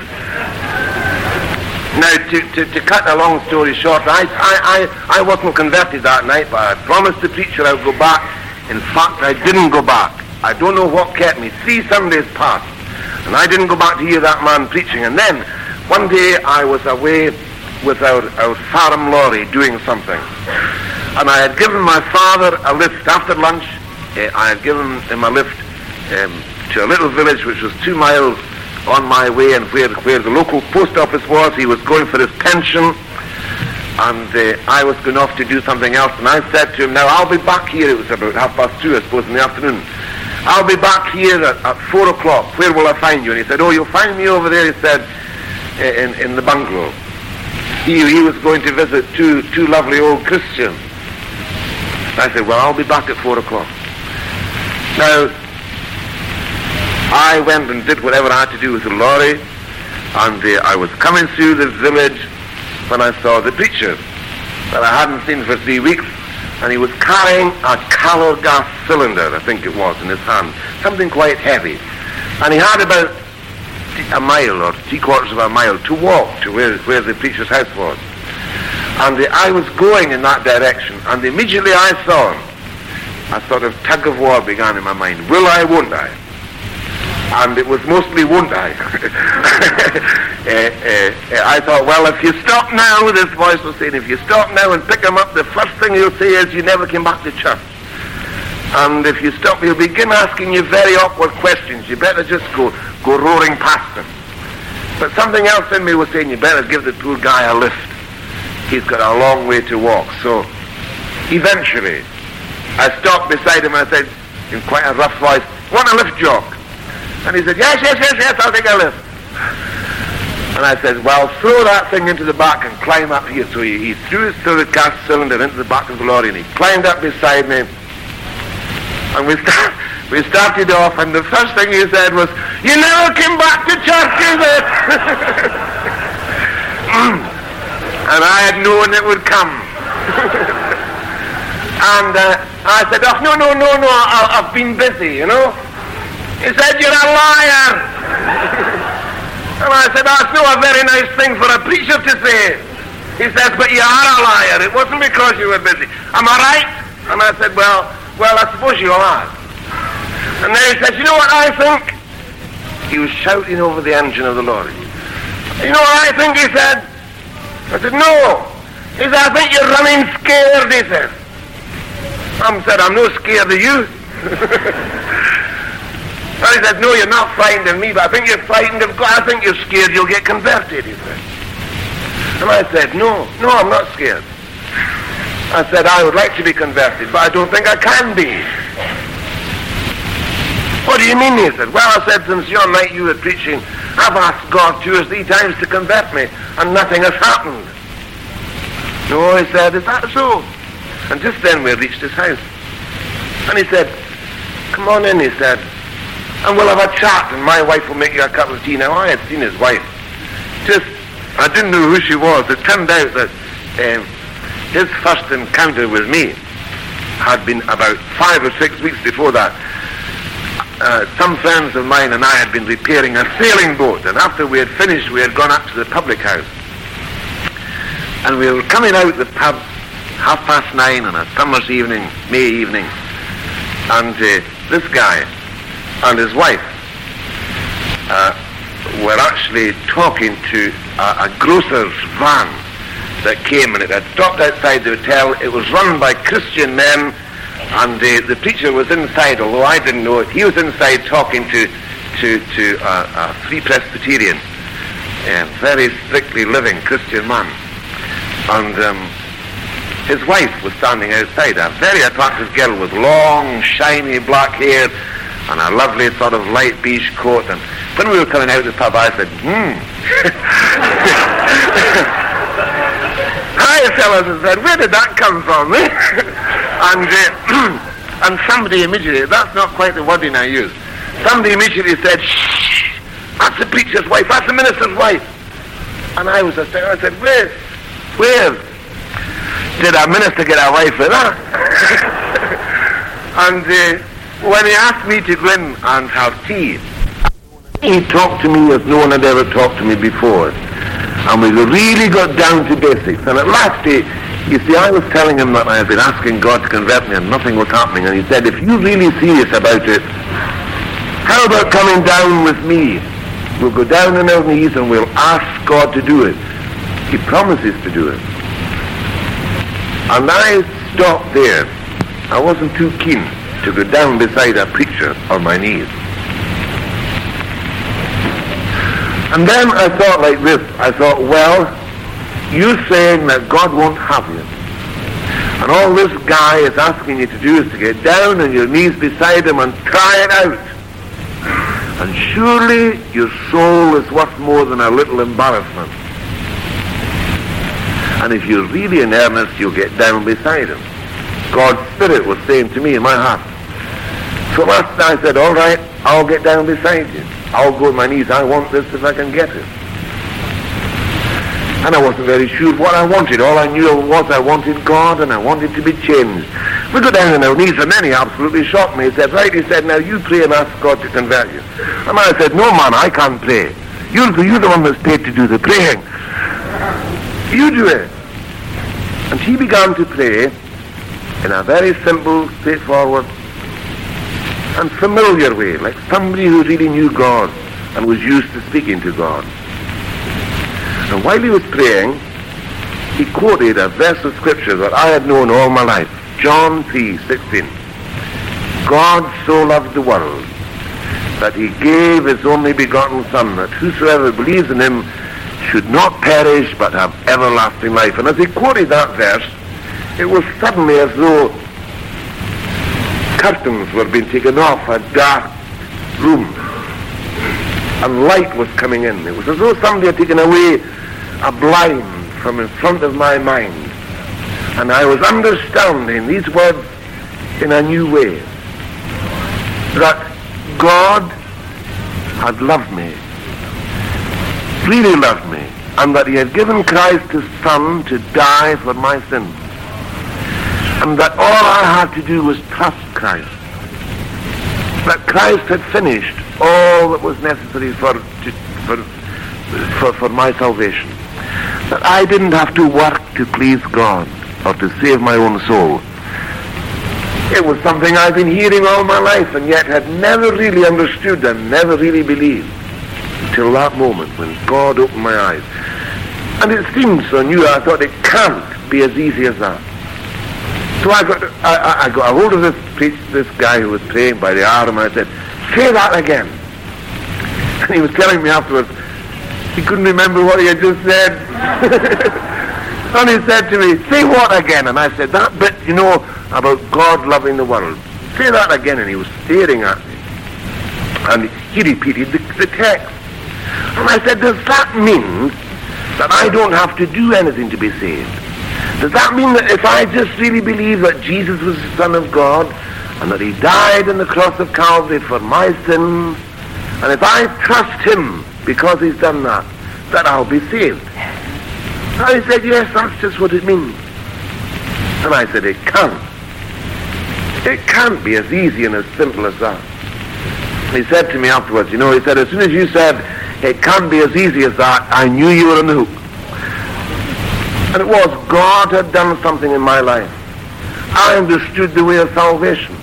Now, to, to, to cut a long story short, I, I, I, I wasn't converted that night, but I promised the preacher I would go back. In fact, I didn't go back. I don't know what kept me. Three Sundays passed, and I didn't go back to hear that man preaching. And then, one day, I was away with our, our farm lorry doing something. And I had given my father a lift after lunch. Uh, I had given him a lift um, to a little village which was two miles on my way, and where, where the local post office was. He was going for his pension. And uh, I was going off to do something else, and I said to him, now I'll be back here. It was about half past two, I suppose, in the afternoon. I'll be back here at, at four o'clock. Where will I find you? And he said, oh, you'll find me over there, he said, in, in the bungalow. He, he was going to visit two, two lovely old Christians. I said, well, I'll be back at four o'clock. Now, I went and did whatever I had to do with the lorry, and uh, I was coming through this village when I saw the preacher that I hadn't seen for three weeks, and he was carrying a calor gas cylinder, I think it was, in his hand, something quite heavy. And he had about a mile or three quarters of a mile to walk to where, where the preacher's house was. And uh, I was going in that direction, and immediately I saw him. A sort of tug of war began in my mind. Will I, won't I? And it was mostly won't I. uh, uh, I thought, well, if you stop now, this voice was saying, if you stop now and pick him up, the first thing he'll say is you never came back to church. And if you stop, he'll begin asking you very awkward questions. You better just go, go roaring past him. But something else in me was saying, you better give the poor guy a lift. He's got a long way to walk. So eventually, I stopped beside him and I said, in quite a rough voice, want a lift, Jock? And he said, yes, yes, yes, yes, I'll take a lift. And I said, well, throw that thing into the back and climb up here. So he, he threw his through the gas cylinder into the back of the lorry, and he climbed up beside me. And we, start, we started off, and the first thing he said was, you never came back to church, is it? And I had known it would come. And uh, I said, oh, no, no, no, no, I, I've been busy, you know. He said, you're a liar. And I said, that's not a very nice thing for a preacher to say. He says, but you are a liar. It wasn't because you were busy. Am I right? And I said, well, well, I suppose you are. And then he said, you know what I think? He was shouting over the engine of the lorry. You know what I think, he said? I said, no. He said, I think you're running scared, he said. I said, I'm no scared of you. I Well, he said, no, you're not frightened of me, but I think you're frightened of God. I think you're scared you'll get converted, he said. And I said, no, no, I'm not scared. I said, I would like to be converted, but I don't think I can be. What do you mean? He said, well, I said, since your night you were preaching, I've asked God two or three times to convert me, and nothing has happened. No, he said, is that so? And just then we reached his house. And he said, come on in, he said, and we'll have a chat, and my wife will make you a cup of tea. Now, I had seen his wife. Just, I didn't know who she was. It turned out that um, his first encounter with me had been about five or six weeks before that. Uh, some friends of mine and I had been repairing a sailing boat, and after we had finished, we had gone up to the public house. And we were coming out the pub half past nine on a summer's evening, May evening, and uh, this guy and his wife uh, were actually talking to a, a grocer's van that came, and it had stopped outside the hotel. It was run by Christian men, and uh, the preacher was inside, although I didn't know it. He was inside talking to to, to uh, a Free Presbyterian, a very strictly living Christian man. And um, his wife was standing outside, a very attractive girl with long, shiny black hair and a lovely sort of light beige coat. And when we were coming out of the pub, I said, hmm. Hi, fellas, I said, where did that come from? and uh, and somebody immediately, that's not quite the wording I used, somebody immediately said, shh, that's the preacher's wife, that's the minister's wife. And I was astounded. I said, where, where did a minister get a wife with that? and uh, when he asked me to go in and have tea, he talked to me as no one had ever talked to me before. And we really got down to basics. And at last, he, you see, I was telling him that I had been asking God to convert me and nothing was happening. And he said, if you're really serious about it, how about coming down with me? We'll go down on our knees and we'll ask God to do it. He promises to do it. And I stopped there. I wasn't too keen to go down beside a preacher on my knees. And then I thought like this. I thought, well, you're saying that God won't have you. And all this guy is asking you to do is to get down on your knees beside him and try it out. And surely your soul is worth more than a little embarrassment. And if you're really in earnest, you'll get down beside him. God's Spirit was saying to me in my heart. So last night I said, all right, I'll get down beside you. I'll go on my knees. I want this if I can get it. And I wasn't very sure what I wanted. All I knew was I wanted God and I wanted to be changed. We go down on our knees, and then he absolutely shocked me. He said, right, he said, now you pray and ask God to convert you. And I said, no, man, I can't pray. You're the, you're the one that's paid to do the praying. You do it. And he began to pray in a very simple, straightforward, and familiar way, like somebody who really knew God and was used to speaking to God. And while he was praying, he quoted a verse of scripture that I had known all my life, John three sixteen. God so loved the world that he gave his only begotten Son, that whosoever believes in him should not perish but have everlasting life. And as he quoted that verse, it was suddenly as though curtains were being taken off a dark room and light was coming in. It was as though somebody had taken away a blind from in front of my mind, and I was understanding these words in a new way, that God had loved me, really loved me, and that he had given Christ his Son to die for my sins. And that all I had to do was trust Christ. That Christ had finished all that was necessary for, to, for, for, for my salvation. That I didn't have to work to please God or to save my own soul. It was something I've been hearing all my life and yet had never really understood and never really believed until that moment when God opened my eyes. And it seemed so new. I thought it can't be as easy as that. So I got I, I got a hold of this this guy who was praying by the arm, and I said, say that again. And he was telling me afterwards, he couldn't remember what he had just said. And he said to me, say what again? And I said, that bit, you know, about God loving the world. Say that again. And he was staring at me. And he repeated the, the text. And I said, does that mean that I don't have to do anything to be saved? Does that mean that if I just really believe that Jesus was the Son of God and that he died on the cross of Calvary for my sins, and if I trust him because he's done that, that I'll be saved? And he said, yes, that's just what it means. And I said, it can't. It can't be as easy and as simple as that. He said to me afterwards, you know, he said, as soon as you said, it can't be as easy as that, I knew you were on the hook. And it was, God had done something in my life. I understood the way of salvation.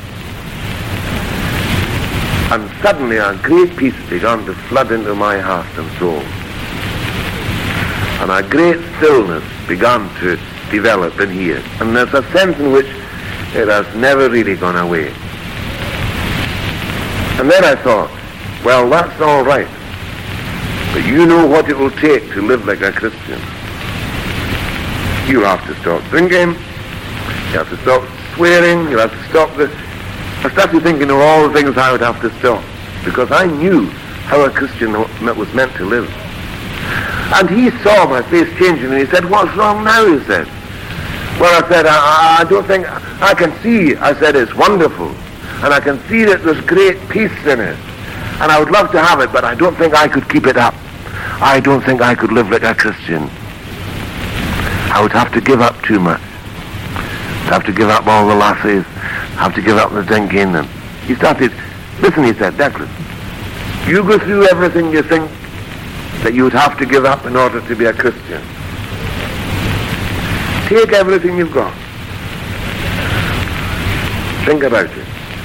And suddenly a great peace began to flood into my heart and soul. And a great stillness began to develop in here. And there's a sense in which it has never really gone away. And then I thought, well, that's all right. But you know what it will take to live like a Christian. You have to stop drinking. You have to stop swearing. You have to stop the... I started thinking of all the things I would have to stop, because I knew how a Christian was meant to live. And he saw my face changing, and he said, what's wrong now, he said. Well, I said, I, I don't think... I can see, I said, it's wonderful. And I can see that there's great peace in it. And I would love to have it, but I don't think I could keep it up. I don't think I could live like a Christian. I would have to give up too much. I'd have to give up all the lassies. Have to give up the drinking. And he started, listen, he said, Declan, you go through everything you think that you would have to give up in order to be a Christian. Take everything you've got. Think about it.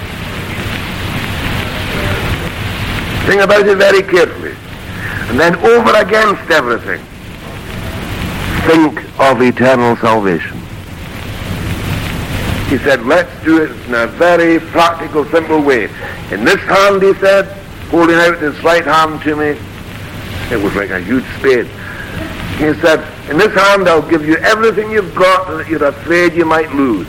Think about it very carefully. And then over against everything, think of eternal salvation. He said, let's do it in a very practical, simple way. In this hand, he said, holding out his right hand to me, it was like a huge spade. He said, in this hand I'll give you everything you've got that you're afraid you might lose.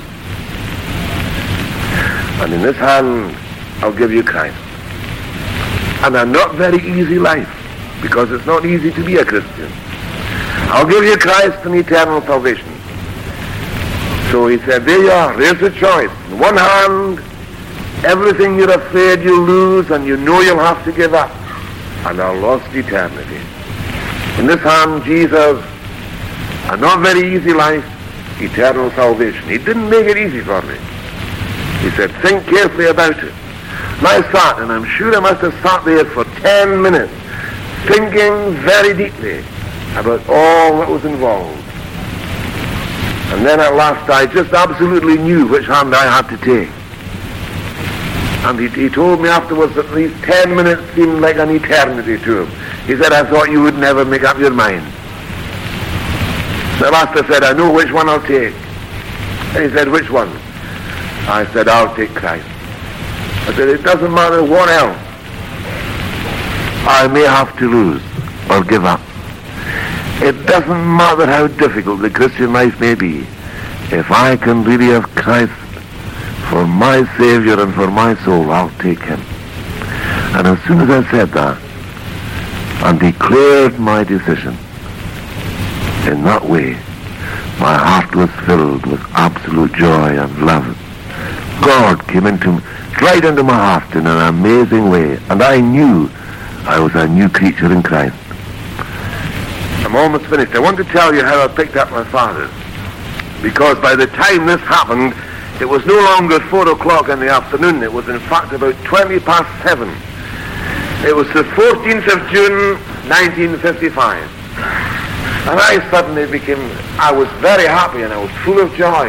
And in this hand I'll give you Christ. And a not very easy life, because it's not easy to be a Christian. I'll give you Christ and eternal salvation. So he said, there you are, there's the choice. In one hand, everything you're afraid you'll lose and you know you'll have to give up, and a lost eternity. In this hand, Jesus, a not very easy life, eternal salvation. He didn't make it easy for me. He said, think carefully about it. And I sat, and I'm sure I must have sat there for ten minutes, thinking very deeply about all that was involved. And then at last I just absolutely knew which hand I had to take. And he, he told me afterwards that these ten minutes seemed like an eternity to him. He said, I thought you would never make up your mind. So at last I said, I know which one I'll take. And he said, which one? I said, I'll take Christ. I said, it doesn't matter what else I may have to lose or give up. It doesn't matter how difficult the Christian life may be. If I can really have Christ for my Savior and for my soul, I'll take him. And as soon as I said that and declared my decision in that way, my heart was filled with absolute joy and love. God came into right into my heart in an amazing way, and I knew I was a new creature in Christ. I'm almost finished. I want to tell you how I picked up my father, because by the time this happened, it was no longer four o'clock in the afternoon. It was in fact about twenty past seven. It was the fourteenth of June, nineteen fifty-five. And I suddenly became, I was very happy and I was full of joy.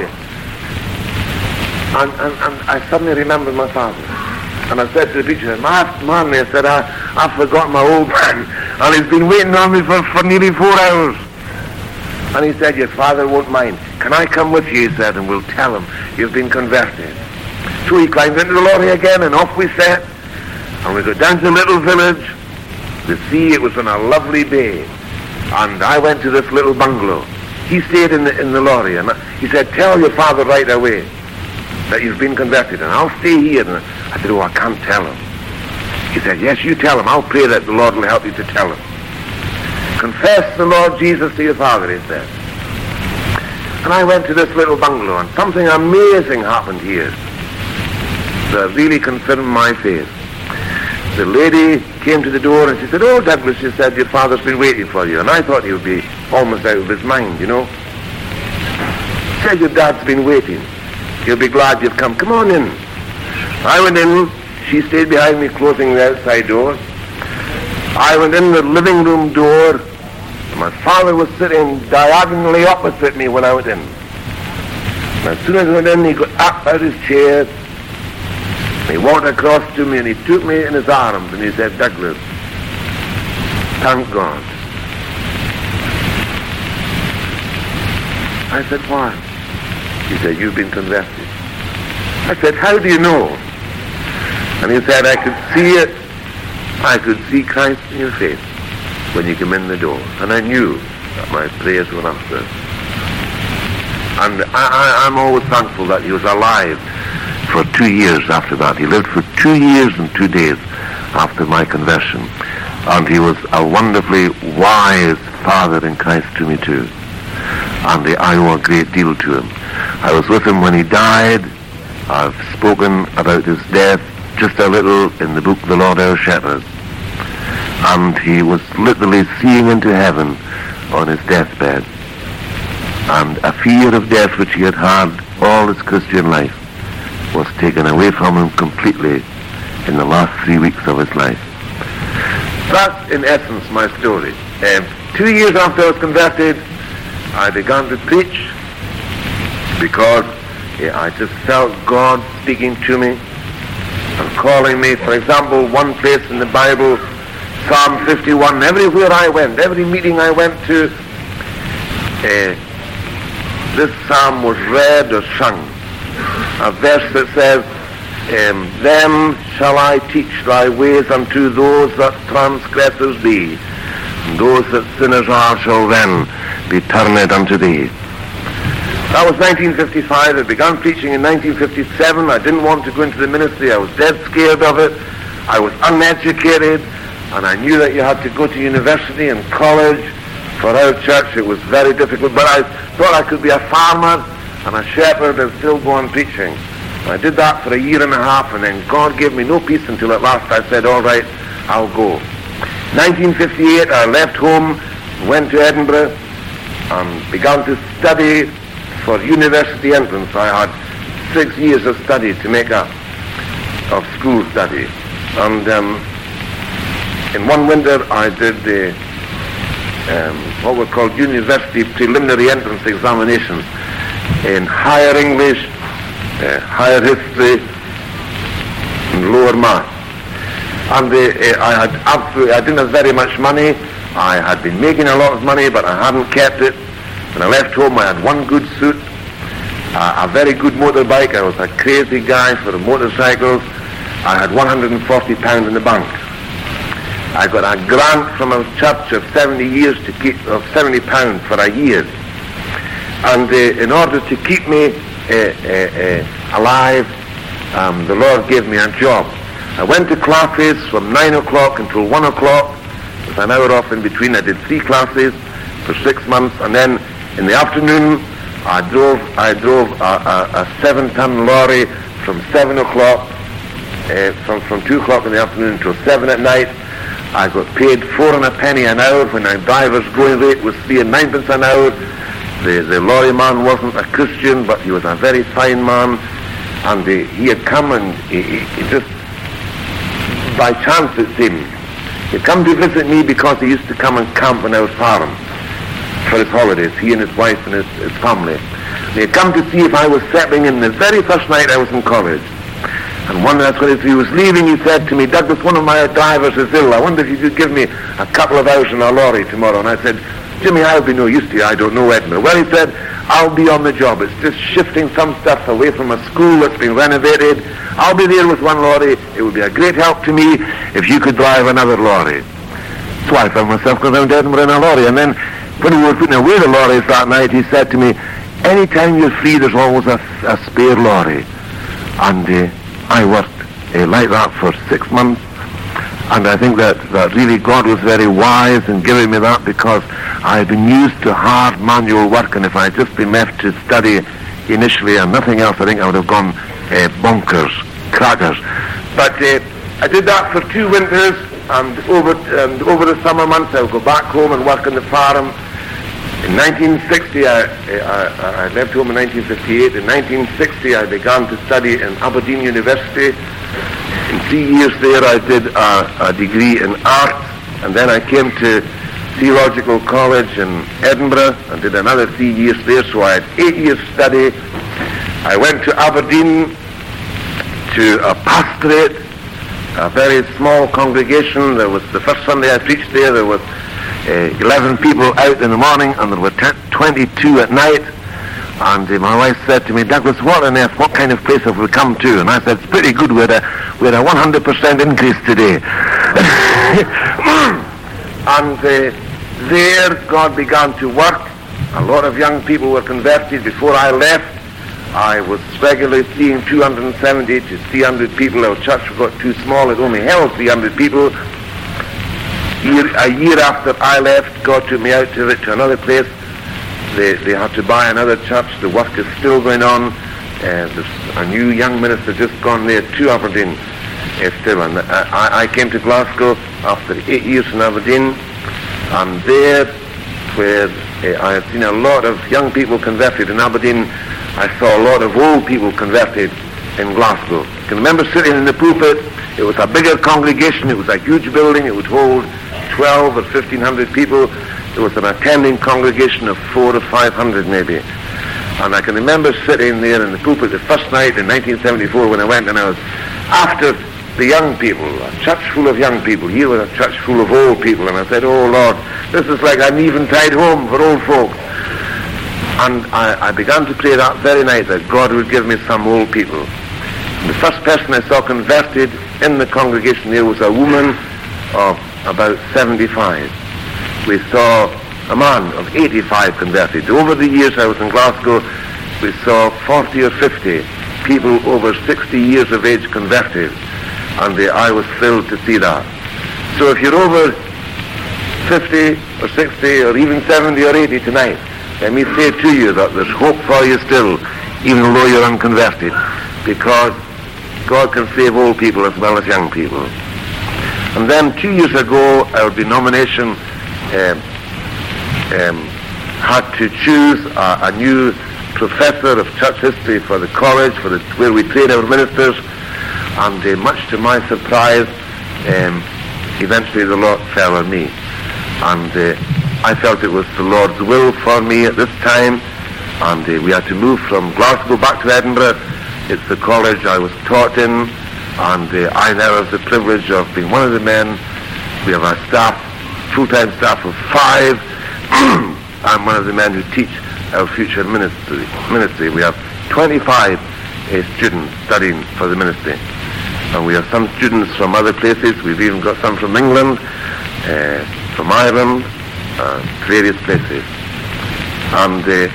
And, and, and I suddenly remembered my father. And I said to the preacher, man, I said, I, I forgot my old man. And he's been waiting on me for, for nearly four hours. And he said, your father won't mind. Can I come with you, he said, and we'll tell him you've been converted. So he climbed into the lorry again, and off we set. And we got down to a little village. The sea, it was on a lovely bay. And I went to this little bungalow. He stayed in the, in the lorry, and he said, tell your father right away that you've been converted, and I'll stay here. And I said, oh, I can't tell him. He said, yes, you tell him. I'll pray that the Lord will help you to tell him. Confess the Lord Jesus to your father, he said. And I went to this little bungalow, and something amazing happened here that really confirmed my faith. The lady came to the door and she said, oh, Douglas, she said, your father's been waiting for you. And I thought he would be almost out of his mind, you know. She said, your dad's been waiting. He'll be glad you've come. Come on in. I went in. She stayed behind me, closing the outside door. I went in the living room door. And my father was sitting diagonally opposite me when I went in. And as soon as I went in, he got up out of his chair. He walked across to me and he took me in his arms and he said, Douglas, thank God. I said, why? He said, you've been converted. I said, how do you know? And he said, I could see it. I could see Christ in your face when you came in the door. And I knew that my prayers were answered. And I, I, I'm always thankful that he was alive for two years after that. He lived for two years and two days after my conversion. And he was a wonderfully wise father in Christ to me too. And I owe a great deal to him. I was with him when he died. I've spoken about his death just a little in the book The Lord Our Shepherd. And he was literally seeing into heaven on his deathbed. And a fear of death which he had had all his Christian life was taken away from him completely in the last three weeks of his life. That's in essence my story. Um, two years after I was converted, I began to preach because yeah, I just felt God speaking to me and calling me. For example, one place in the Bible, Psalm fifty-one, everywhere I went, every meeting I went to, uh, this psalm was read or sung. A verse that says, um, them shall I teach thy ways unto those that transgressors be, and those that sinners are shall then be turned unto thee. That was nineteen fifty-five. I began preaching in nineteen fifty-seven. I didn't want to go into the ministry. I was dead scared of it. I was uneducated, and I knew that you had to go to university and college. For our church it was very difficult, but I thought I could be a farmer and a shepherd and still go on preaching. I did that for a year and a half, and then God gave me no peace until at last I said, all right, I'll go. nineteen fifty-eight, I left home, went to Edinburgh, and began to study for university entrance. I had six years of study to make up, of school study. And um, in one winter I did the, um, what were called university preliminary entrance examinations in higher English, uh, higher history, and lower math. And uh, I had absolutely, I didn't have very much money. I had been making a lot of money, but I hadn't kept it. When I left home, I had one good suit, uh, a very good motorbike. I was a crazy guy for motorcycles. I had one hundred forty pounds in the bank. I got a grant from a church of seventy years to keep, of seventy pounds for a year. And uh, in order to keep me uh, uh, uh, alive, um, the Lord gave me a job. I went to classes from nine o'clock until one o'clock, with an hour off in between. I did three classes for six months, and then in the afternoon, I drove I drove a, a, a seven-ton lorry from seven o'clock, uh, from from two o'clock in the afternoon until seven at night. I got paid four and a penny an hour when my driver's going rate was three and ninepence an hour. The the lorry man wasn't a Christian, but he was a very fine man, and uh, he had come and he, he, he just by chance it seemed. He'd come to visit me because he used to come and camp on our farm for his holidays, he and his wife and his, his family. And he'd come to see if I was settling in the very first night I was in college. And one night when he was leaving, he said to me, Douglas, one of my drivers is ill. I wonder if you could give me a couple of hours in a lorry tomorrow. And I said, Jimmy, I'll be no use to you. I don't know Edinburgh. Well, he said, I'll be on the job. It's just shifting some stuff away from a school that's been renovated. I'll be there with one lorry. It would be a great help to me if you could drive another lorry. So I found myself going down to Edinburgh in a lorry. And then when we were putting away the lorries that night, he said to me, anytime you're free, there's always a, a spare lorry. And uh, I worked uh, like that for six months. And I think that, that really God was very wise in giving me that, because I had been used to hard manual work, and if I had just been left to study initially and nothing else, I think I would have gone uh, bonkers, crackers. But uh, I did that for two winters, and over and over the summer months I would go back home and work on the farm. In nineteen sixty, I, I, I left home in nineteen fifty-eight. In nineteen sixty, I began to study in Aberdeen University. In three years there, I did a, a degree in art, and then I came to Theological College in Edinburgh and did another three years there, so I had eight years study. I went to Aberdeen to a pastorate, a very small congregation. There was, the first Sunday I preached there, there was uh, eleven people out in the morning, and there were ten, twenty-two at night. And uh, my wife said to me, Douglas, what on earth, what kind of place have we come to? And I said, it's pretty good, we had a, we had a one hundred percent increase today. And uh, there God began to work. A lot of young people were converted. Before I left, I was regularly seeing two hundred seventy to three hundred people. Our church got too small, it only held three hundred people. Year, a year after I left, God took me out to, to another place. They, they had to buy another church. The work is still going on. Uh, there's a new young minister just gone there to Aberdeen uh, still. And I, I came to Glasgow after eight years in Aberdeen, and there, where uh, I had seen a lot of young people converted in Aberdeen, I saw a lot of old people converted in Glasgow. I can remember sitting in the pulpit. It was a bigger congregation. It was a huge building. It would hold twelve or fifteen hundred people. There was an attending congregation of four or five hundred maybe. And I can remember sitting there in the pulpit the first night in nineteen seventy-four when I went, and I was after the young people, a church full of young people. Here was a church full of old people. And I said, oh Lord, this is like an eventide home for old folk. And I, I began to pray that very night that God would give me some old people. And the first person I saw converted in the congregation there was a woman of about seventy-five. We saw a man of eighty-five converted. Over the years I was in Glasgow, we saw forty or fifty people over sixty years of age converted, and the, I was thrilled to see that. So if you're over fifty or sixty or even seventy or eighty tonight, let me say to you that there's hope for you still, even though you're unconverted, because God can save old people as well as young people. And then two years ago, our denomination um, um, had to choose a, a new professor of church history for the college, for the, where we train our ministers, and uh, much to my surprise, um, eventually the lot fell on me. And uh, I felt it was the Lord's will for me at this time, and uh, we had to move from Glasgow back to Edinburgh. It's the college I was taught in, and uh, I now have the privilege of being one of the men. We have a staff, full-time staff of five. I'm one of the men who teach our future ministry. ministry. We have twenty-five uh, students studying for the ministry. And we have some students from other places. We've even got some from England, uh, from Ireland, uh, various places. And uh,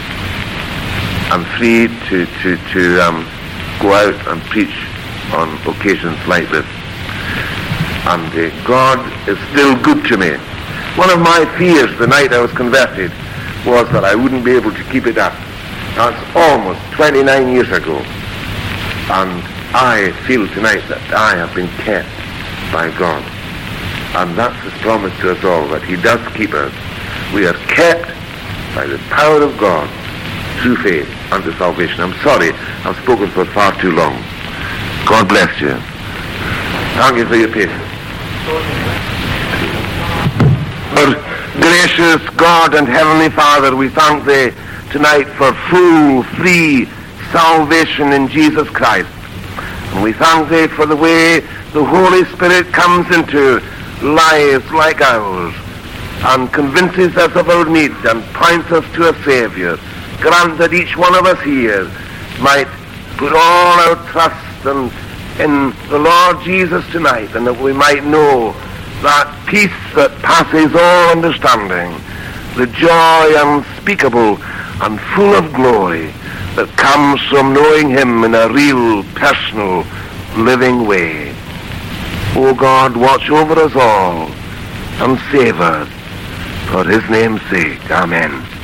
I'm free to, to, to um, go out and preach on occasions like this. And uh, God is still good to me. One of my fears the night I was converted was that I wouldn't be able to keep it up. That's almost twenty-nine years ago. And I feel tonight that I have been kept by God. And that's His promise to us all, that He does keep us. We are kept by the power of God through faith unto salvation. I'm sorry, I've spoken for far too long. God bless you. Thank you for your patience. Our gracious God and Heavenly Father, we thank Thee tonight for full, free salvation in Jesus Christ. And we thank Thee for the way the Holy Spirit comes into lives like ours and convinces us of our need and points us to a Savior grant that each one of us here might put all our trust and in the Lord Jesus tonight, and that we might know that peace that passes all understanding, the joy unspeakable and full of glory that comes from knowing him in a real, personal, living way. O God, watch over us all and save us for his name's sake. Amen.